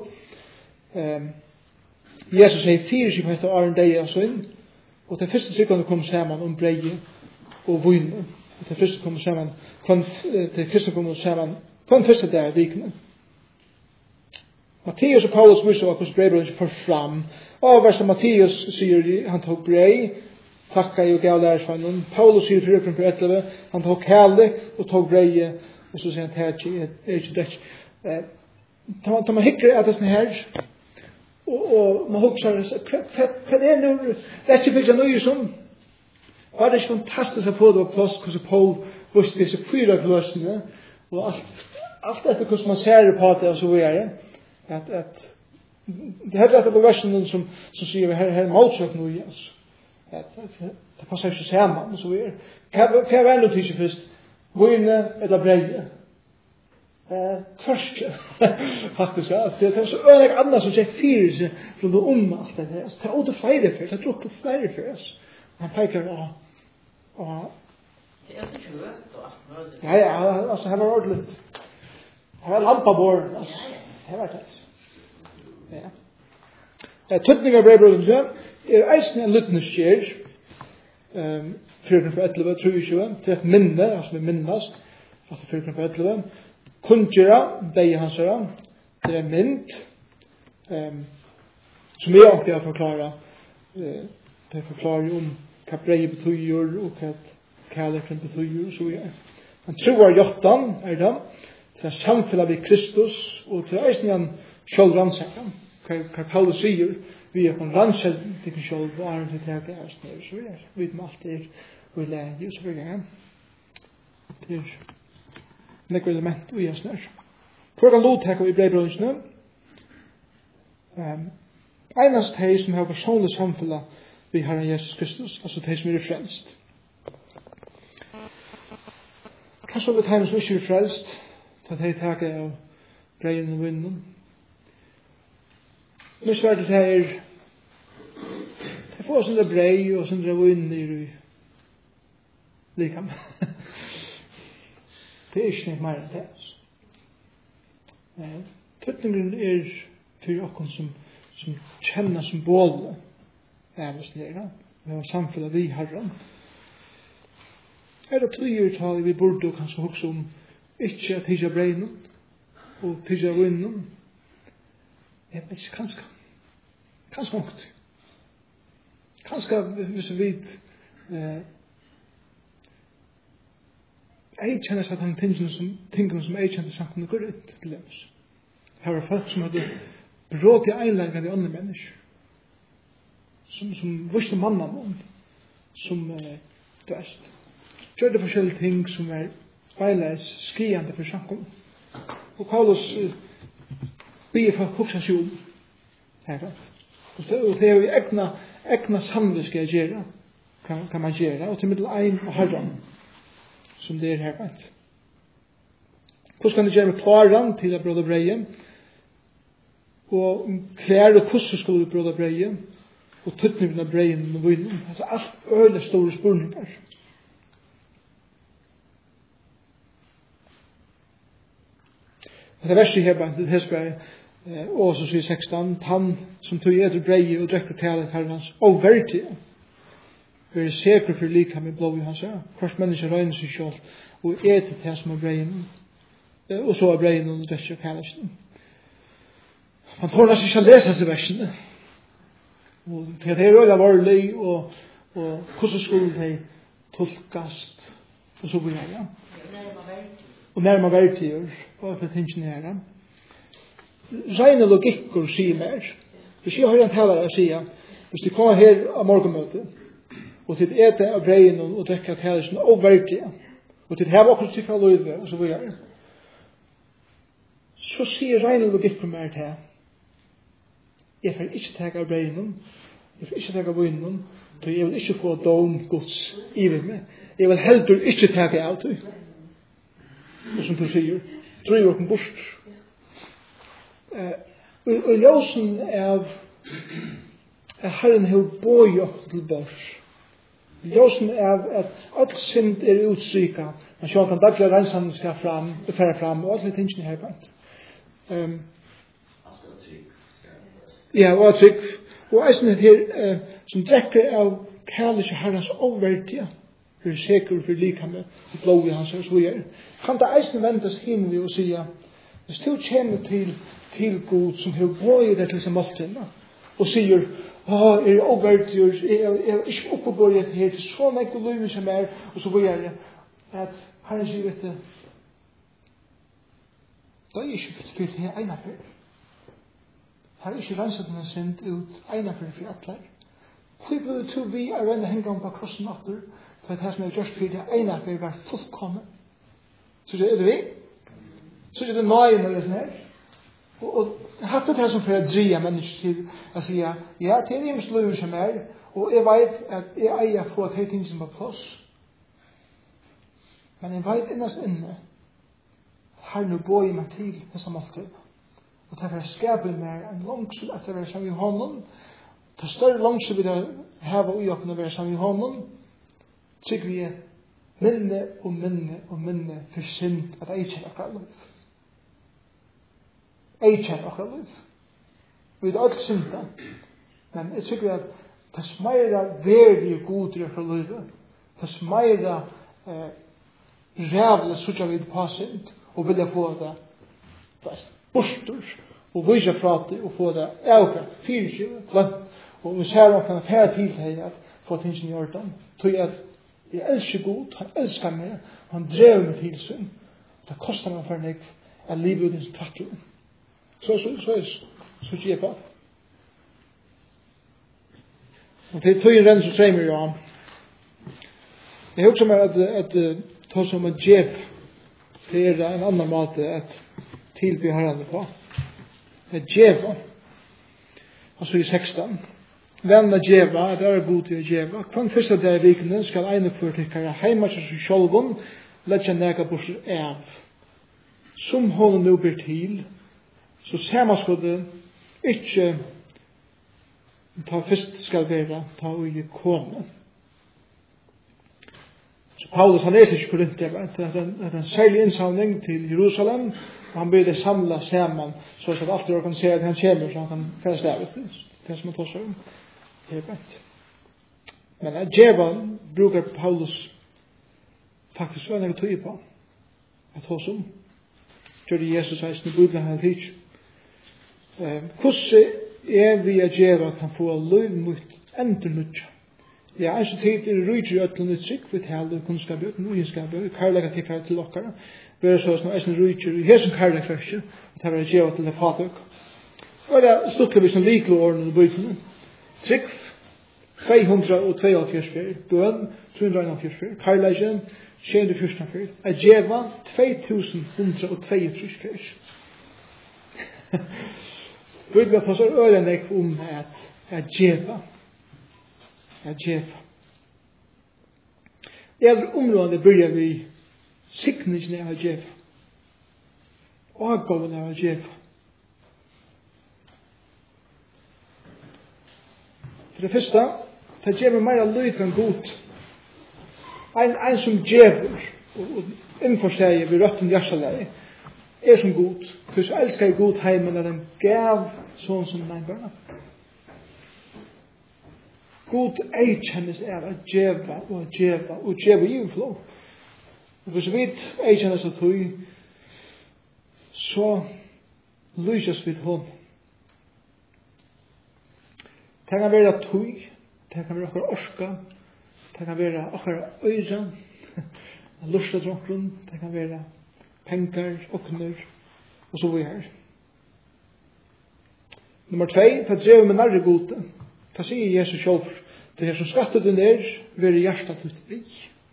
Jesus sier 4 på etter åren deg av sønn, og det første sikkerne kom sammen om breie og vune. Og det første kom sammen, det kristne kom sammen på den første dag av vikene. Mattias og Paulus viser hvordan breibråden ikke får fram. Og verset Mattias sier han tok brei, takka i og gav lærersvannen. Paulus sier 4:11, han tok kærlek og tok breie, og så sier han det er ikke det. Da man hikker at det er sånn her, og man husker, hva er det nå? Det er ikke fikk noe som. Var det ikke fantastisk å få det på plass, hvordan Paul visste disse 4 gløsene, og alt etter hvordan man ser på det, og så videre. Det er rett på versen som sier her er målsøk noe i oss. Det passer ikke sammen, og så videre. Hva er det ikke først? Vøyne eller breie? Kvørske, faktisk. Det er så øyne annet som sier 4 rundt om alt det her. Det er åter flere for, det er drukket flere for oss. Han peker og ja, altså her var ordentlig. Her var lampabord, altså. Her var det. Ja. Tøtning av breibrådningen er eisen en lyttende skjer. 4:11, 23, til et minne, altså vi minnast, at 4:11. Kunngjera, beie hans her, det er mynd, som jeg alltid har forklaret. Det forklarer om hva breie betyr, og hva kærleken betyr, og så videre. Han tror jottan er det, til å samfella ved Kristus, og til eisen en sjølv rannsaken. Hva Paulus sier, vi er på en rannsaken til sjølv, og er til teke er snøy, så videre. Vi vet om alt det og lærer, og så videre. Det er nekve element og i snøy. Hvor kan lovteke i breibrådningsene? Einast de som har personlig samfella ved Herren Jesus Kristus, altså de som er frelst. Kanskje vi tegner som ikke er frelst, til de tager av breien og vinden. Men svært det er få sånne brei og sånne vinn i likam. Det ikke mer enn det. Tøtningen for oss som kjenner symbolet av oss nere. Vi har samfunnet vi herren. Det tøyer vi burde kanskje huske om ikke at hitja breinen og hitja vinnen. Jeg vet ikke, kanskje ångt. Kanskje hvis vi jeg kjenner seg at han tingene som jeg kjente sammen går ut til dem. Her var folk som hadde brått i einleggen i andre mennesker. Som visste mannen om. Som, gjør det forskjellige ting som beileis skriande for samkommet. Og Paulus blir folk hoksa seg om. Og det er jo egna samviske jeg gjør. Kan man gjøre. Og til middel ein og herran. Som det her vant. Hvordan kan det gjøre klaran til å bråda breien? Og klær og hvordan skulle vi bråda breien? Og tøtningen av breien og vinnen. Altså alt øyne store spurningar. Det verste her vant, det Hesberg, og så sier 16, han som tog etter breie og drekker kærlighet herrens, og verdig. Vi er sikre for lika med blå i hans her. Hvert menneske røyner seg selv og etter det som er breien. Og så er breien og drekker kærligheten. Man tåler seg ikke å lese disse versene. Og det er øyla varlig og hvordan skulle de tolkast og så videre. Ja. Og nærmere verdier og det tingene her. Reine logikker sier mer. Hvis jeg har en talere å si, hvis de kommer her av morgenmøtet, og til ete av breien og drekke av kærlesen og verdige, og til heva okkur til fra løyve, og så videre, så sier reine logikker mer til jeg får ikke teka av breien, jeg får ikke teka av vinnen, så jeg vil ikke få dom Guds iver med. Jeg vil heldur ikke teka av det. Og som du sier, driver okken bort. Og ljósen av Herren hefur boi okkur til bors. Ljósen av at all synd utstryka. Man sjå at han daglig rensanden skal færa fram, og alle tingene her bant. Ja, og trygg. Og eisen her som drekker av kærlige herrens oververdige, for sikker for likame og blod i hans og så videre. Kan det eisen vendes himmelig og sige, hvis du kommer til Gud som har bøyet deg til seg måltidene, og sier, jeg er oververdig, jeg er ikke oppebøyet her til så mye liv som og så videre, at Herren sier, vet du, da er ikke fyrt her ene før. Her er ikke renset med synd ut ene før atler. Hvor blir det til vi er venn hengang på krossen atter, for at det som er gjørst fyrt her ene før var fullkommen. Så er det vi? Så er det nøye med det sånn her. Og hatt det som for å dreie mennesker til å si, ja, det er imens liv som og jeg vet at jeg eier få at hele ting som er plass. Men jeg vet innast inne, her nå bøyer meg til disse måltid. Og det er skaper meg en langsel etter å være sammen i hånden. Det er større langsel vil jeg heve og å være sammen i hånden. Så vi er minne og minne og minne for synd at jeg kjenner akkurat liv. Jeg kjenner akkurat liv. Vi er alt synda. Men jeg tykker at det er meira verdige goder akkurat livet. Det er meira rævlig sutja vid på synd og vilja få det bostur og vise fra det og få det avgrat, 24, og vi ser om kan fære til til at få tingene i orden. Tog at jeg elsker god, han elsker meg, han drev meg til synd. Det kostar meg for meg at livet ut i tattelen. Så sier jeg på. Og til tøyen renner så trenger jeg om. Jeg husker meg at ta som en djev, det er en annen måte at tilby herrene på. Det er djeva. Og så i 16. Venn av djeva, at det er god til djeva. Kvann første dag i vikene skal ene for tikkere heima til seg sjolven, letja nega borser av. Som hånden nå blir til, så ser man skulle ikke ta først skal være ta ui kone. Så Paulus han ikke Korinter, det er en særlig innsamling til Jerusalem, og han blir det samla sammen, så at alt er organiseret, han kommer, så han kan fære stedet, det som han tar seg om. Det er bænt. Men at djeva bruker Paulus faktisk øyne tøy på, at hos om, gjør det Jesus eisen i Bibelen han tids. Hvordan vi at djeva kan få liv mot endernudja? Ja, en så tid rydger i øtlen uttrykk, vi taler kunnskap, ugenskap, karlaga tikkar til okkara, vi er sånn at en rydger i hesen karlaga krasje, og det er djeva til det fatøk. Og det er stukker vi som liklo årene i Bibelen. Trygg, 242 fyrir, bøn, 341 fyrir, karlagen, 214 fyrir, a djeva, 2122 fyrir. Bibelen tar seg ørenek om at djeva, Eller områdene börjar vi sikningen av djeva. Avgåven av djeva. For det første, det djeva mer lyk enn god. En som djever, og innenfor seg ved røtten hjertelæge, som god. Hvis jeg elsker god heimen, den gav sånn som den børna. God eikjennes av at djeva og djeva i flå. Og hvis vi eikjennes av tøy, så lyses vi til hånd. Det kan være tøy, det kan være okkar orska, det kan være okkar øyra, lustadronkron, det kan være pengar, okner, og så vi her. Nummer 2, det djeva med nærre gode. Det sier Jesus selv, det er som skattet den vil hjertet ut vi.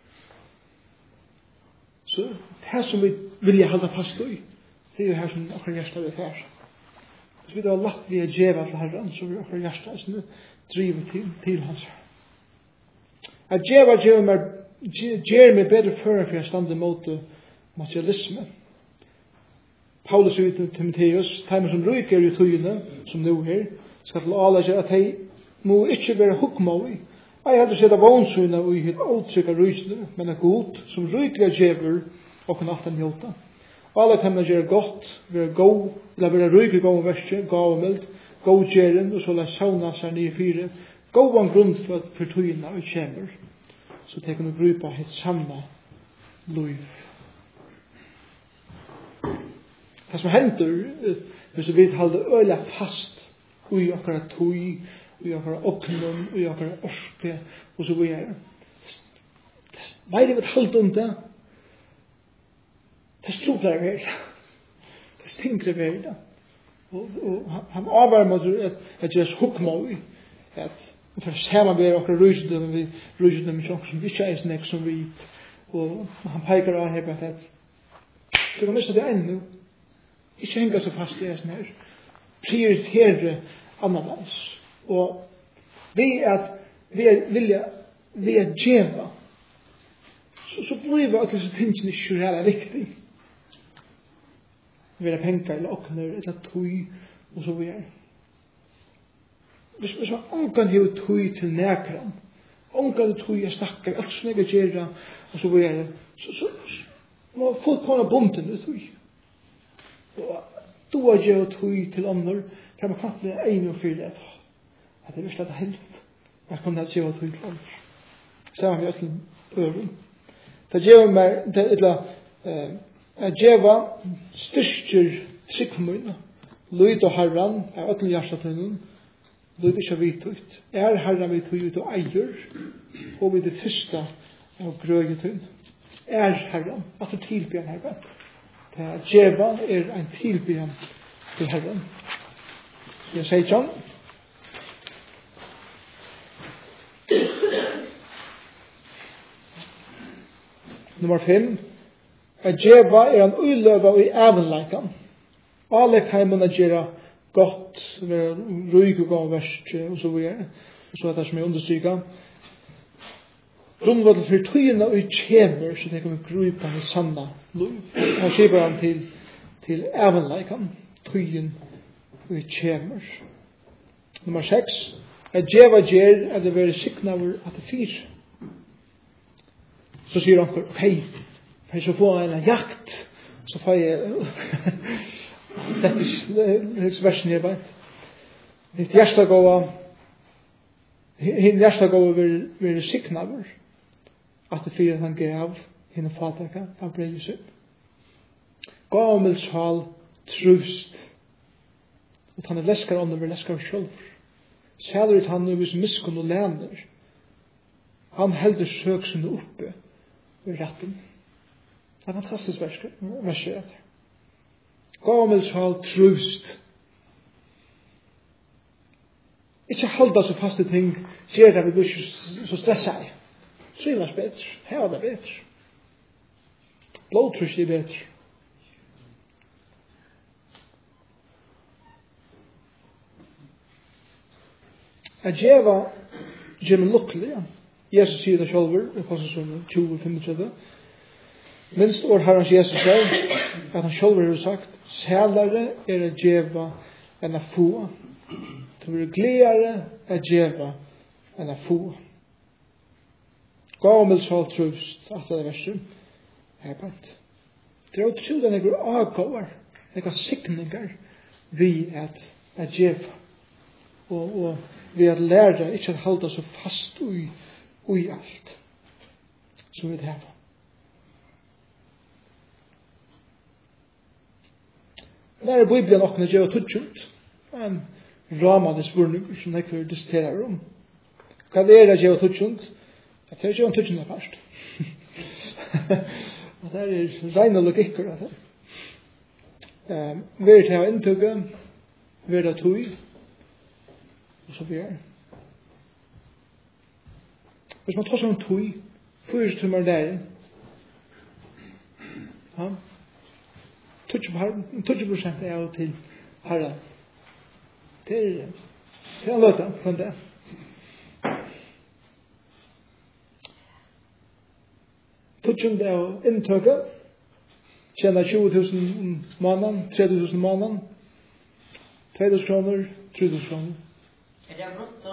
Så det som vi vil holde fast i, det er jo her som akkurat hjertet vil fære. Hvis vi da har lagt vi djeva til Herren, så vil akkurat hjertet som driver til hans her. At djeva gjør meg bedre før for jeg stande mot materialisme. Paulus sier til Timotheus, de som ryker i tøyene, som nå her, skal til alle gjøre at de må ikke være hukmåi. Jeg hadde sett av vånsynene og hitt åtrykk av rysene, men er god, som rykelig djever og kan aftan hjota. Alle temmene gjør godt, være god, eller være rykelig god og verste, gav og mildt, god gjeren, og så la sauna seg 9-4, god en grunn for tøyene og kjemer, så det kan grupa hitt samme liv. Det som hender, hvis vi holder øyla fast i akkurat tøy, i akkurat oknum, i akkurat orske, og så videre. Hva er det vi holdt om det? Det strupler vi det. Det stinkler vi det. Og han avvarmer at jeg hukmer i at for sammen vi akkurat rysdom, vi rysdom som ikke er snakk som vi, og han peker av her på at du kan miste det ennå. Ikke henge så fast i det sånn her. Prioritere annerledes. Og vi er djeva, så blir vi at disse tingene ikke er riktig. Vi er penger eller okner eller tøy og så videre. Hvis man omkan hever tøy til nækran, omkan tøy er stakker, alt som jeg gjør og så videre, så må folk komme bunden ut tøy. Og du har gjør tøy til andre, kan man knapt bli 1-4 etter. At det er virkelig helt. Jeg kan ikke gjøre tøy til andre. Sammen med øtlen øren. Det gjør meg, at djeva styrker tryggmøyne. Lyd og herran er øtlen hjertetøynen. Lyd ikke vitøyt. Er herran vitøyt og eier. Og vi det første av grøyetøyne. Er herran. At det tilbjørn herran. Det er djeva er en tilbjørn til herran. Jeg sier John. Nummer 5. At djeva er en uiløva i evenleikan. Alle heimen at gjøre godt, ryk og gav verst, og så videre. Og så er det som jeg understryker. Grunnvalget for tøyene og kjemer, så det kan vi grupa i sanna liv. Han skriver han til evenleikan, tøyen og kjemer. Nummer 6. At djeva gjer at det være siknaver at det fyr. Så sier han, ok, for så får jeg en jakt, så får jeg slett ikke versen her bare. Hitt hjertagåa vil siknaver at det fyr han gav henne fataka av breið sin. Gammelshal truvst og han leskar ånden vil leskar sjálfur. Sjælur ut han vis miskun og læner. Han heldur søksene oppe i retten. Det er fantastisk verset. Gammelshal truvst. Ikke halda så faste ting, gjør det vi blir så stressa i. Trivas bedre, heva det bedre. Blodtrykk er bedre. At djeva gjør meg lukkelig, ja. Jesus sier det sjálfur, i Apostelsonen 20:35. Minst år Herrens Jesus sier, at han sjálfur har sagt, sælare er at djeva enn a fua. Det blir gledere at djeva enn a fua. Gammelshal truvst, at det er verset, er bant. Det er utrolig nekker avgåvar, nekker sikningar, vi at djeva. Og vi at lære ikke at halda så fast ui alt som vi har. Lære Bibelen okkene gjør tutsjult. En ramade spurning som jeg vil diskutere om. Hva er det gjør tutsjult? Det er gjør tutsjult først. Og det er reine logikker av det. Vi er til å inntugge, vi er tog, og så vi er. Hvis man tar sånn tog, 4 timer der, 20% er av til Herren. Det er en løte for det. Tutsjund er å inntøke, tjene 20.000 måneden, 30.000 måneden, 2.000 kroner, 3.000 kroner. Er det brutto?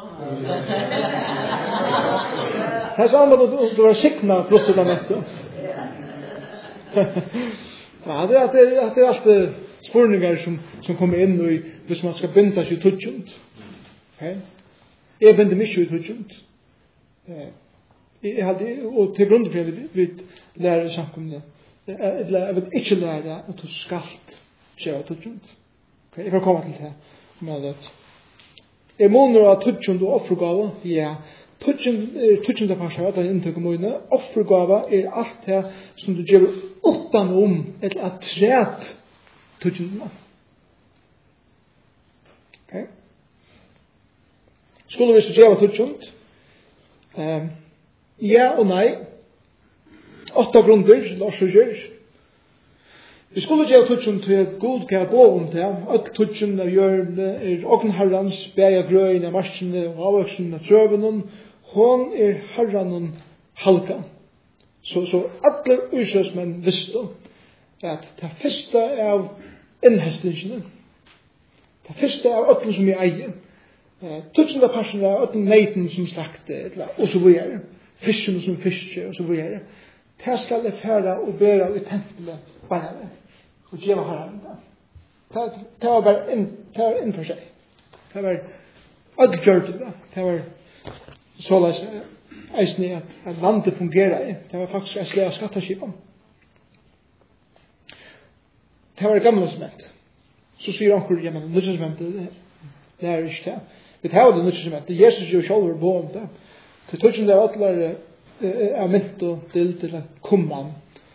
Her sa han at du var sikna bruttodametto. Ja, det er alt spurningar som kommer inn i hvis man skal binda seg i tutsjund. Jeg binder mykje i tutsjund. Og til grunn for vi lærer samkomne. Jeg vil ikke lære at du skalt skjeva tutsjund. Jeg får komme til det med det. Jeg måner av tutsjund og offergave. Ja, tutsjund er kanskje at den inntøk mine. Offergave er alt det som du gjør utenom et atret tutsjundene. Skulle vi så gjøre tutsjund? Ja og nei. 8 grunder, Lars og Gjør. Vi skulle gjøre tutsjund til god kjær boven til. Øk tutsjund av hjørne er ognherrans, bæg av grøyene, marsjene og avvøksene av trøvene. Hon er herranen halka. Så alle ursøsmenn visste at det første av innhestlingene, det første av øtlen som jeg eier, tutsjund av personer av øtlen neiten som slakte, og så videre, fiskene som fiske, og så videre. Det skal jeg fære og bære i tempelet bare, og gjøre herren da. Det var bare innenfor seg. Det var ødelgjørt det. Det var såleis eisne at landet fungerer i. Det var faktisk et slag av skattaskipen. Det var gamle sement. Så sier onker, ja, men nødvendig sement, det er ikke det. Vi tar det nødvendig sement. Jesus gjør selv på om det. Til tøtjen der atler er mynt og dild til kumman.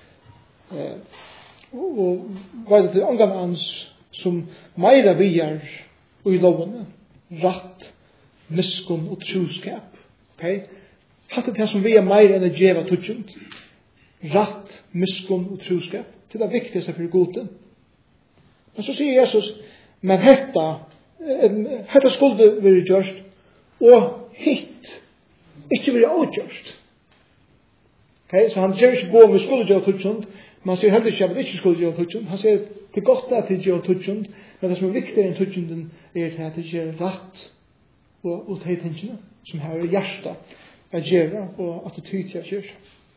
Og hva er det til omgang hans som meira viar og i lovene, ratt, miskun og truskap. Okay? Hatt det som vi er meira enn å djeva tøtjent. Ratt, miskun og truskap. Det er det viktigste for goden. Men så sier Jesus, men hetta skulle være gjørst, og hitt ikke være avgjørst. Okay? Så han sier ikke på om vi skulle gjøre tøtjent, men han sier heller ikke at vi ikke skulle gjøre tøtjent. Han sier det er godt at vi gjør tøtjent, men det som er viktigere enn tøtjenten er at det gjør ratt og de tingene som har hjärsta att göra och attityd till att göra.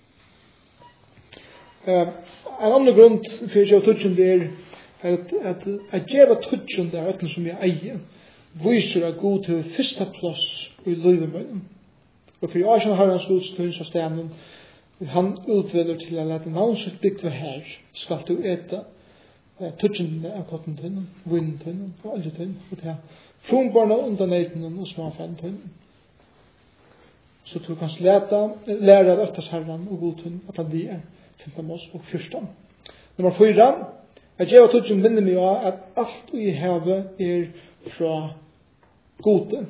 En annan grund för att jag touchen det att göra touchen där öppna som jag äger visar att god till första plats i livet. Och för jag har hans godstund så stämmen han utväljer till att lära namnsett byggt här ska du äta touchen av kotten vinden och allt det och det från barna undan näten och småfänten. Så du kan lära dig öftas herran och godtun att han blir 15 mås och 14. Nummer 4. Att jag och tutsen vinner mig av att allt i havet från godtun.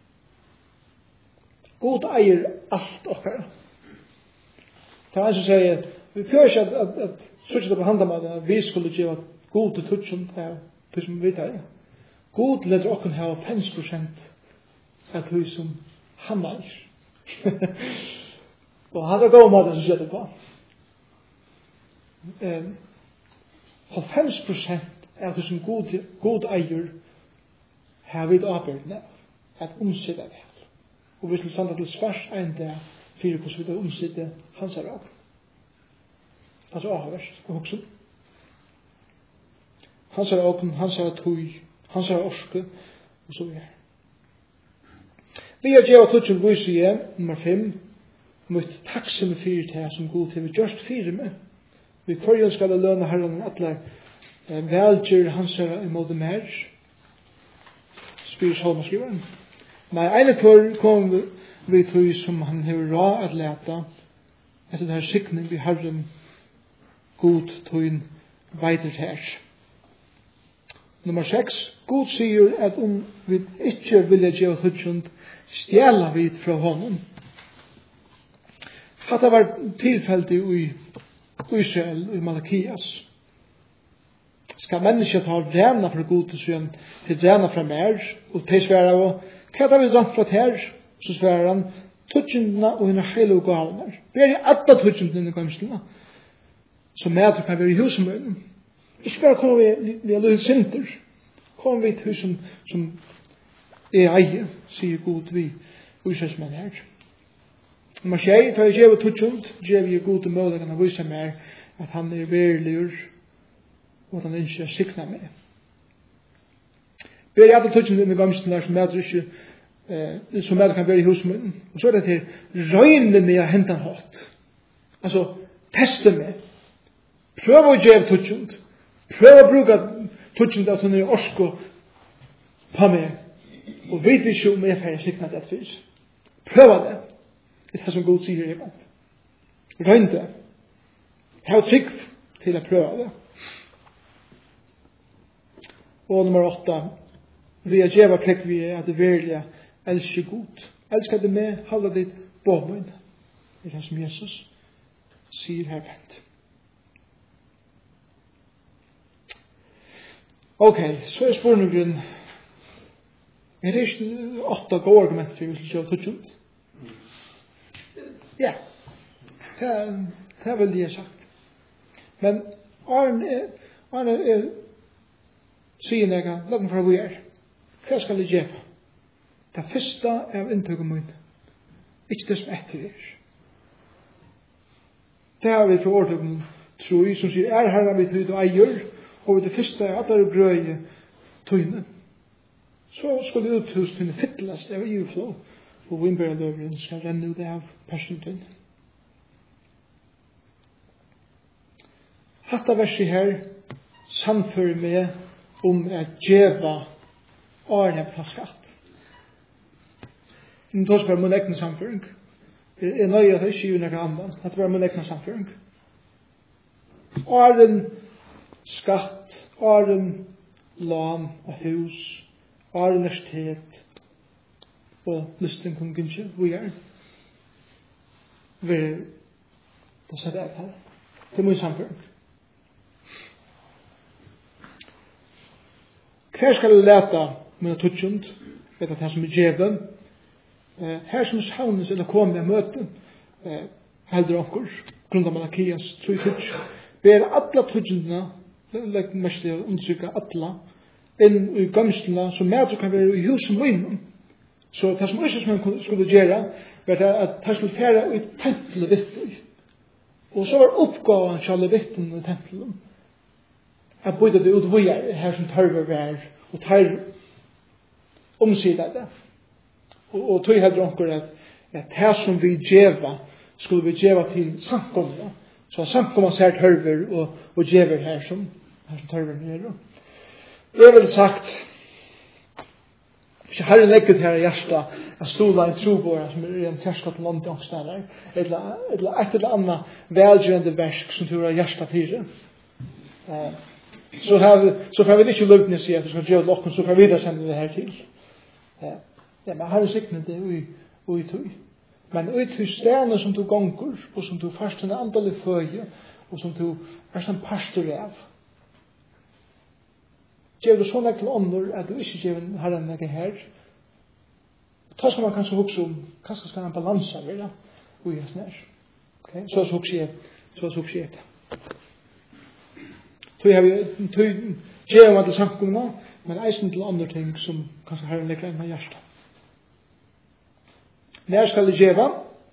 God eier allt okkar. Det är en som säger vi förs att söka det på handamålet att vi skulle ge god till tutsen det som vi vet. God leder okken ha 5% att vi som hammar. Og han har gått måte som sitter på. 50% av det som god eier har vi arbeidende at omsitte det. Og vi skal sende til svars en dag for hvordan vi skal omsitte hans er opp. Det er så avhørst og hoksen. Hans er opp, hans er tøy, hans er orske og så videre. Vi har gjort tutsen viser igjen, nummer 5, mot takksomme fyrir til som god til vi gjørst fyrir med. Vi kvarjen skal lønne herren atler velgjør hans herre i måte mer. Spyrir salmaskriveren. Nei, ene kvar kom vi til som han hever råd at leta etter det her sikning vi herren god tøyn veider her. Nummer 6. God sier at vi ikke vilja gjøre tutsen stjäla vid från honom. Att det var tillfälligt i Israel i Malakias. Ska människor ta rena för godheten till rena från mer och till svära och kan vi dra från här så svärar han tutsinna och en hela gåvor. Det är alla tutsinna i komstarna. Så med kan vi i husen. Ikke bare kommer vi har løyt sinter. Kommer vi til som eier, sier god vi utsøksmenn her. Nummer 6, tar jeg gjør tutsjund, gjør vi god målegen av vise mer at han verlig og at han ikke sikna med. Ber jeg alle tutsjund inn i gamsten der som jeg kan være i husmunnen. Og så er det til røyne med å hente en hatt. Altså, teste meg. Prøv å gjøre tutsjund. Prøv å bruke tutsjund at han orsko på meg. Og vet ikke om jeg får sikna det for. Prøv det. Det er som god sier i bant. Røyne det. Ha trygg til å prøve det. Og nummer 8. Vi er djeva klekk vi er at det verlige elsker god. Elsker det med, halda ditt bådmøyne. Det er det som Jesus sier her bant. Ok, så er spørningen er det ikke 8 gode argumenter for vi skal kjøre tutsjund? Ja, det er vel det jeg har sagt. Men Arne sier nega, la den fra vi er. Hva skal jeg gjøre? Det første av inntøkken min. Ikke det som etter er. Det har vi for årtøkken tror jeg, som sier, herren vi tøyde og eier, og det første er at det er grøye tøyne. Så skulle det uthus kunne fyttelast av overflow, og vindbæreløveren skal renne ut av persontøyne. Hatta verset her samfører med om at djeva årene på skatt. Nå tar bare min egen samføring. Jeg nøyer at jeg ikke gjør noe annet. At det var min egen samføring. Åren skatt, åren lån og hus, åren universitet og listen kom ikke. Vi er da sa det her. Det er min samføring. Hver skal jeg lete med tutsjund, vet at det som er djeven, her som savnes eller kommer med møte, helder onker, grunn av Malakias, tror jeg tutsj, ber alle tutsjundene, legg mest til å undersøke alle, inn i gamslene, som med kan være i husen min, Så det som Israelsmenn skulle gjøre, var at de skulle fære i tempelet vitt. Og så var oppgaven til alle vitten i tempelet. Jeg bodde det ut videre her som tørver vær, og tar omsider det. Og tog hadde onker at det som vi djeva, skulle vi djeva til samkomna. Så samkomna ser tørver og djever her som tørver nere. Det er vel sagt, hvis jeg har en legget her i hjertet, jeg stoler en trobåre som er en terska til landet ångstærer, eller et eller annet velgjørende versk som tror er hjertet til. Så får vi ikke løvd ned si at vi skal gjøre lokken, så får vi da sende det her til. Men jeg har en sikne det ui tog. Men ui tog stene som du gonger, og som du først en andal i føye, og som du er en pastor av. Gjør du sånn til ånder at du ikke gjør herren noe her. Da skal man kanskje huske om hva skal en balanse være ui hans nær. Så husker jeg det. Tog gjør man til samkomna, men eisen til andre ting som kanskje herren legger enn av hjertet. Når skal det gjøre?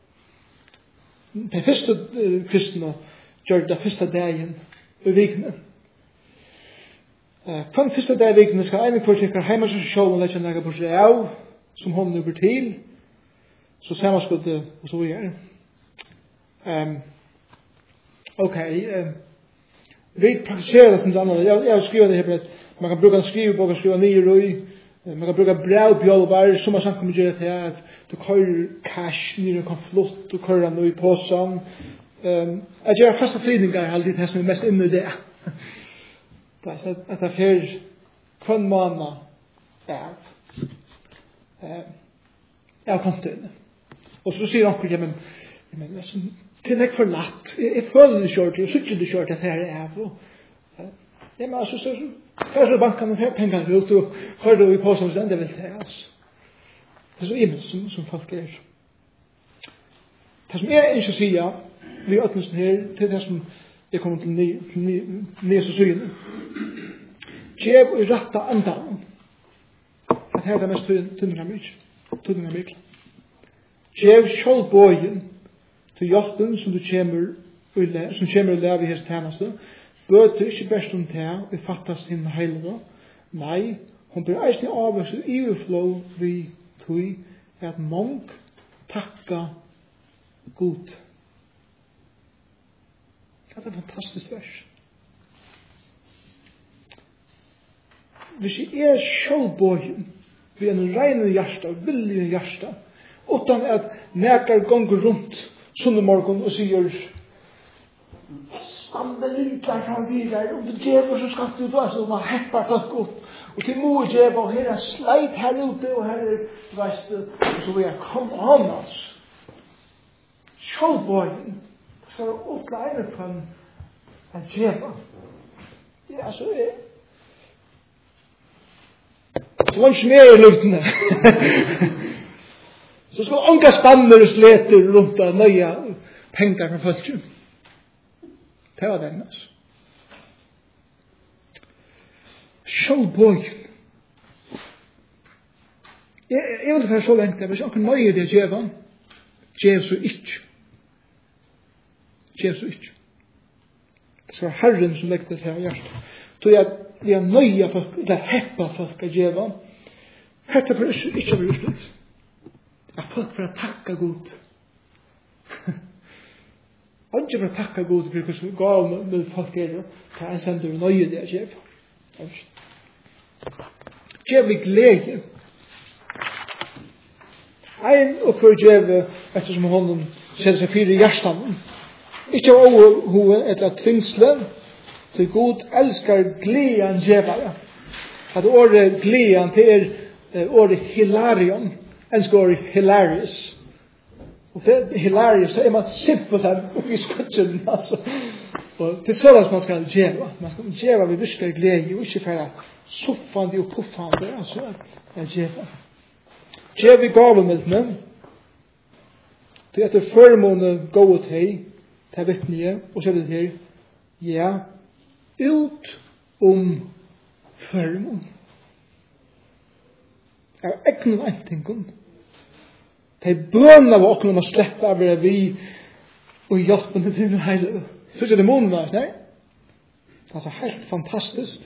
De første kristne gjør det første dagen i vikene. På den første dag i vikene skal en kvartikker hjemme seg selv og legge en legge på seg av, som hånden over til, så ser man skuddet og så gjør. Vi praktiserer det som det andre. Jeg har skrivet det her, man kan bruke en skrivebok og skrive nye røy, man kan bruke brevbjølver, som har samkommet gjøre til at du kører cash, nye kan flott, du kører noe i påsen. Jeg gjør faste flyvninger alltid, det som er mest inne i det. Det er at det er kvann måned av kontoene. Og så sier onker, men det er ikke for latt. Jeg føler det kjørt, jeg synes det kjørt at det er av. Ja, men altså, så banken og penger ut, og hører du i påsen, hvis det vil til oss. Det er så imen som folk er. Det som jeg ikke sier, vi er åttelsen her, til det som jeg kommer til nye syne. Gjev og retta andan. At her er det mest tydninga mykje. Gjev sjålbøyen til hjelpen som du kommer å leve i hans tjeneste. Bøter ikke best om det vi fattes henne heilere. Nei, hun blir eisne avvekst i overflow vi tog at mong takka god. Det er et fantastisk vers. Hvis jeg er sjålbøyen ved en reine hjärsta, villige hjärsta, utan at nekar gonger rundt sunne morgon og sier stande rynklar fra videre, og det djever så skal du da, så man heppar folk ut, og til mor djever, og her er sleit her ute, og her er, veist, og så vil jeg komme an oss. Sjålbøyen skal være oppleine på en djever. Ja, så er så langt mer i luftene. Så skal unga spanner og sleter rundt og nøye penger fra folk. Det var den, altså. Sjålbøyen. Jeg vil være så lengt, hvis jeg kan nøye det djevan, djev så ikke. Djev så ikke. Det skal være Herren som legger det til hjertet. Så jeg nøye folk, eller heppa folk av djevan. Hette for ikke å bli utslutt. At folk for å takka god. Og ikke for å takka god for hvordan gav med folk er det. Det er en sender nøye det djev. Djev i glede. Ein og for djev ettersom hånden setter seg fire i hjertan. Ikke over hoven etter tvingslen. Så god elskar glean djevare. At året glean til året hilarion. Elskar året hilarious. Og det er hilarious, så er man simpelthen oppi skutsen. Altså. Og det er sånn man skal djeva. Man skal djeva ved virkelig glede, og ikke fære soffande og puffande. Altså at djeva. Djev i gavelmildene. Det etter førmåne gå til til vittnige, og så er det her, ja, ut førmån. Av egnen eintingon, De bønene var åkken om å slette av vi og hjelpen til den hele. Så er det måneden var, nei? Det er altså helt fantastisk.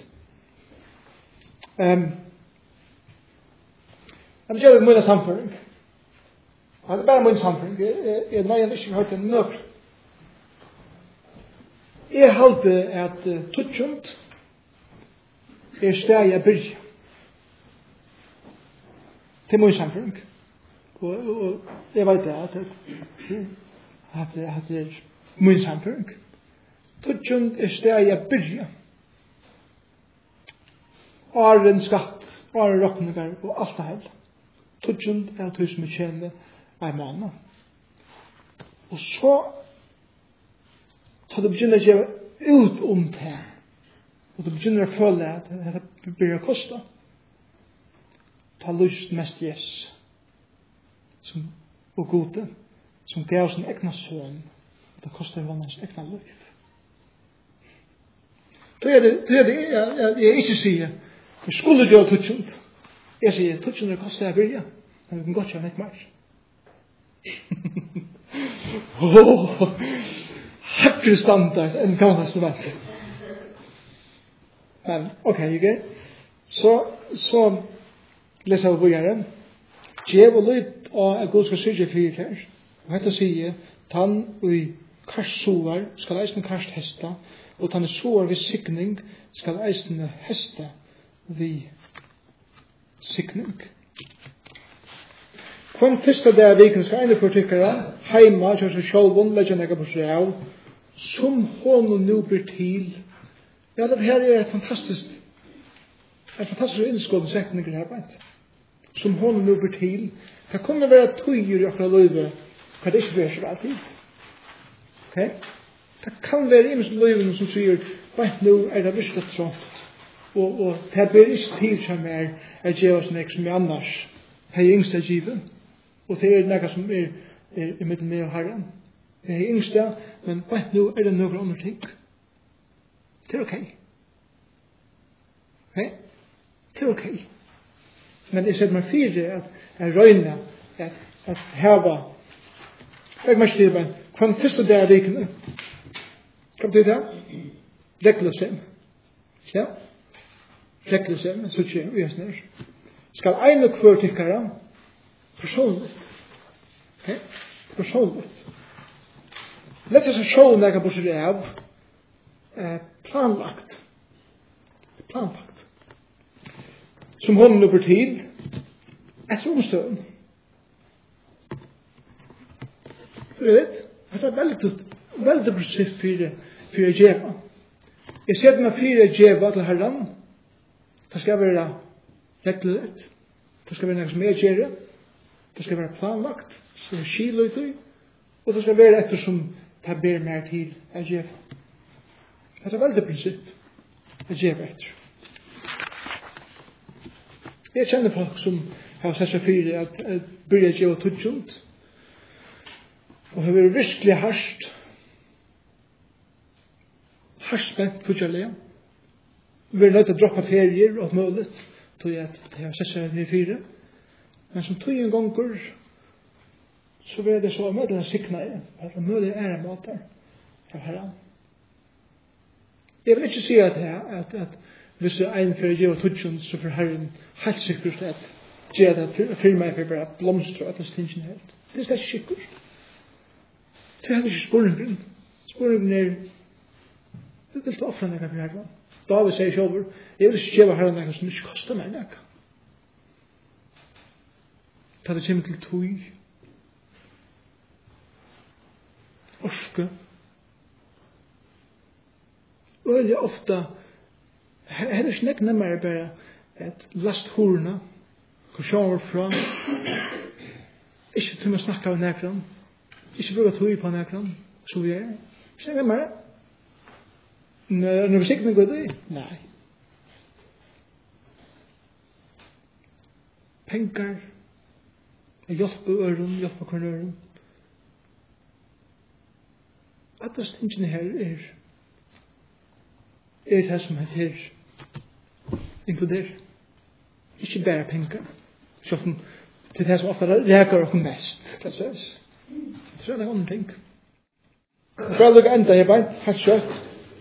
Jeg gjør det med min samføring. Det er bare min samføring. Jeg har ikke hørt en nøk. Jeg halte at tutsjent steg jeg byrja. Til min samføring. Og jeg vet at det min samføring. Tutsjent steg jeg byrja. Åren skatt, åren råkningar og alt det hele. Tutsjent tog som jeg kjenner en måned. Og så du begynner å gjøre ut det, og du begynner å føle at det blir å koste, ta lyst mest yes, og gode, som gav sin egna søn, og det koster jo hans egna liv. Det er det jeg ikke sier, jeg skulle gjøre tutsjent. Jeg sier, tutsjent koster jeg byrja, men vi kan godt gjøre litt mer. Høyre standard enn gamlaste verket. Men, ok, ikke? Så leser vi videre. Gjev og lyd av at Gud skal syrge fyrt her. Og dette sier, tann og karsoar skal eisne karst hesta, og tann soar ved sikning skal eisne hesta ved sikning. Kvann fyrsta dag av viken skal ene fortykkere heima til seg sjálfun leggja nega på seg av som hon nu blir til. Ja, det her er et fantastisk innskående setninger her beint. Som hon nu blir til. Det kunne være tøyer i akkurat løyve hva det ikke blir så alltid. Ok? Det kan være imens løyvene som sier beint nu er det virkelig trått. Og det blir ikke til som er gjør oss nek som er annars. Det er yngste givet. Og det er nekka som er i midten med Herren. Det er yngste, men bare nå er det noen andre ting. Det er ok. Ok? Det er ok. Men jeg ser meg fire at jeg røyner at heva jeg må skrive hva den første dag er rikende. Hva betyr det? Regløsem. Ja? Regløsem, så ikke vi er snør. Skal ene kvør tykkere personligt. Okay? Personligt. Lett oss sjå når jeg kan bortsett av planlagt. Planlagt. Som hånden over tid etter omstøen. For det er veldig prinsipp for å gjøre. Jeg ser meg for å gjøre til Herren. Det skal være reglelett. Det skal være noe som jeg gjør. Det skal være planlagt, så det skiler ut i, og det skal være ettersom det ber mer til å gjøre. Det er veldig prinsipp å gjøre etter. Jeg kjenner folk som har sett seg for at byrja gjøre tutsjont, og har vært virkelig harskt spent fortjellige. Vi er nødt til å droppe ferier og mulig, til at de har sett seg for. Men som tog en gonger, så var det så mødre sikna i, at det mødre en måte av Herren. Jeg vil ikke si at hvis jeg en for å gjøre tutsjon, så for Herren helt sikkert at gjøre det for meg for bare blomstre og at det stinsen helt. Det er ikke sikkert. Det er ikke spørningen. Spørningen du vil ta offre noe for Herren. David sier selv, jeg vil ikke gjøre Herren noe som ikke koster meg noe. Ta det kommer til tog, orske, veldig ofte, det er ikke nekne mer bare et last horna, hvor sjåer fra, ikke til å snakke av nekran, ikke bruke tog på nekran, så vi er, ikke nekne mer. Når vi sikker går det? Nei. Penger, hjelpe øren, hjelpe hverandre øren. At det stingene her det som heter inkluderer. Ikke bare penger. Selv om til det som ofte reker oss mest. Det er en annen ting. Og for å lukke enda her beint, helt kjøtt.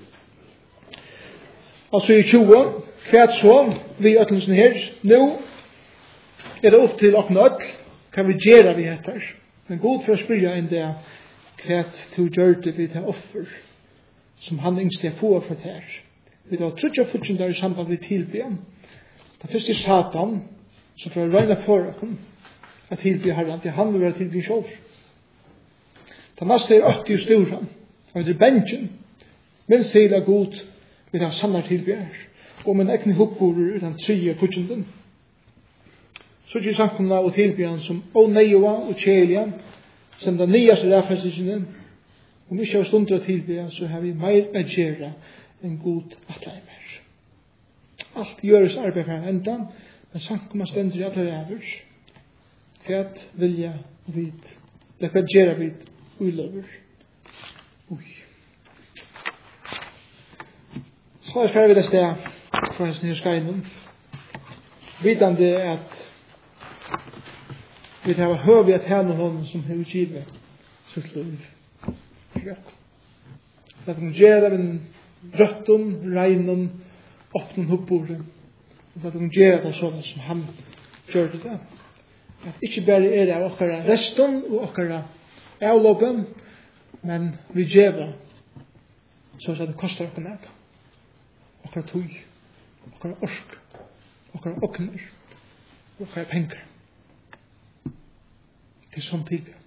Altså i 20, hva så vi øttelsen her, nå er det opp til åkne øtl, kan vi gjøre vi etter. Men god for å spørre inn det, hva du gjør det ved det offer, som han yngste er få for det her. Vi har trutja futsin der i samband med tilbyen. Det første er Satan, som får røyne for oss, at tilby herren, til han vil være tilby selv. Det neste er 80 storan, og det er benchen, minst til er god, vi har sannar tilbyer, og med en ekne hoppborer utan 3 putsenden. Så ikke samkomna og tilbyen som åneiva og kjelja, som den nyaste ræfæstingene, om vi ikke har stunder tilbyen, så har vi meir å gjøre en god atleimer. Alt gjøres arbeid for en enda, men samkomna stendur i alle ræver. Hva vilja vid, det hva gjør vid uløver. Så er ferdig det sted fra hans nye skeinen. Vidande at vi har høy at henne hånden som har utgivet sitt liv. Det kan gjøre en røtten, regnen, åpnen hoppbordet. Det kan gjøre det sånn som han gjør det. At ikke bare er det okkara resten og okkara avloppen, men vi gjør det så at det koster okkara næg. Okkara tog, okkara orsk, okkara okner, okkara penger. Til sånn tid.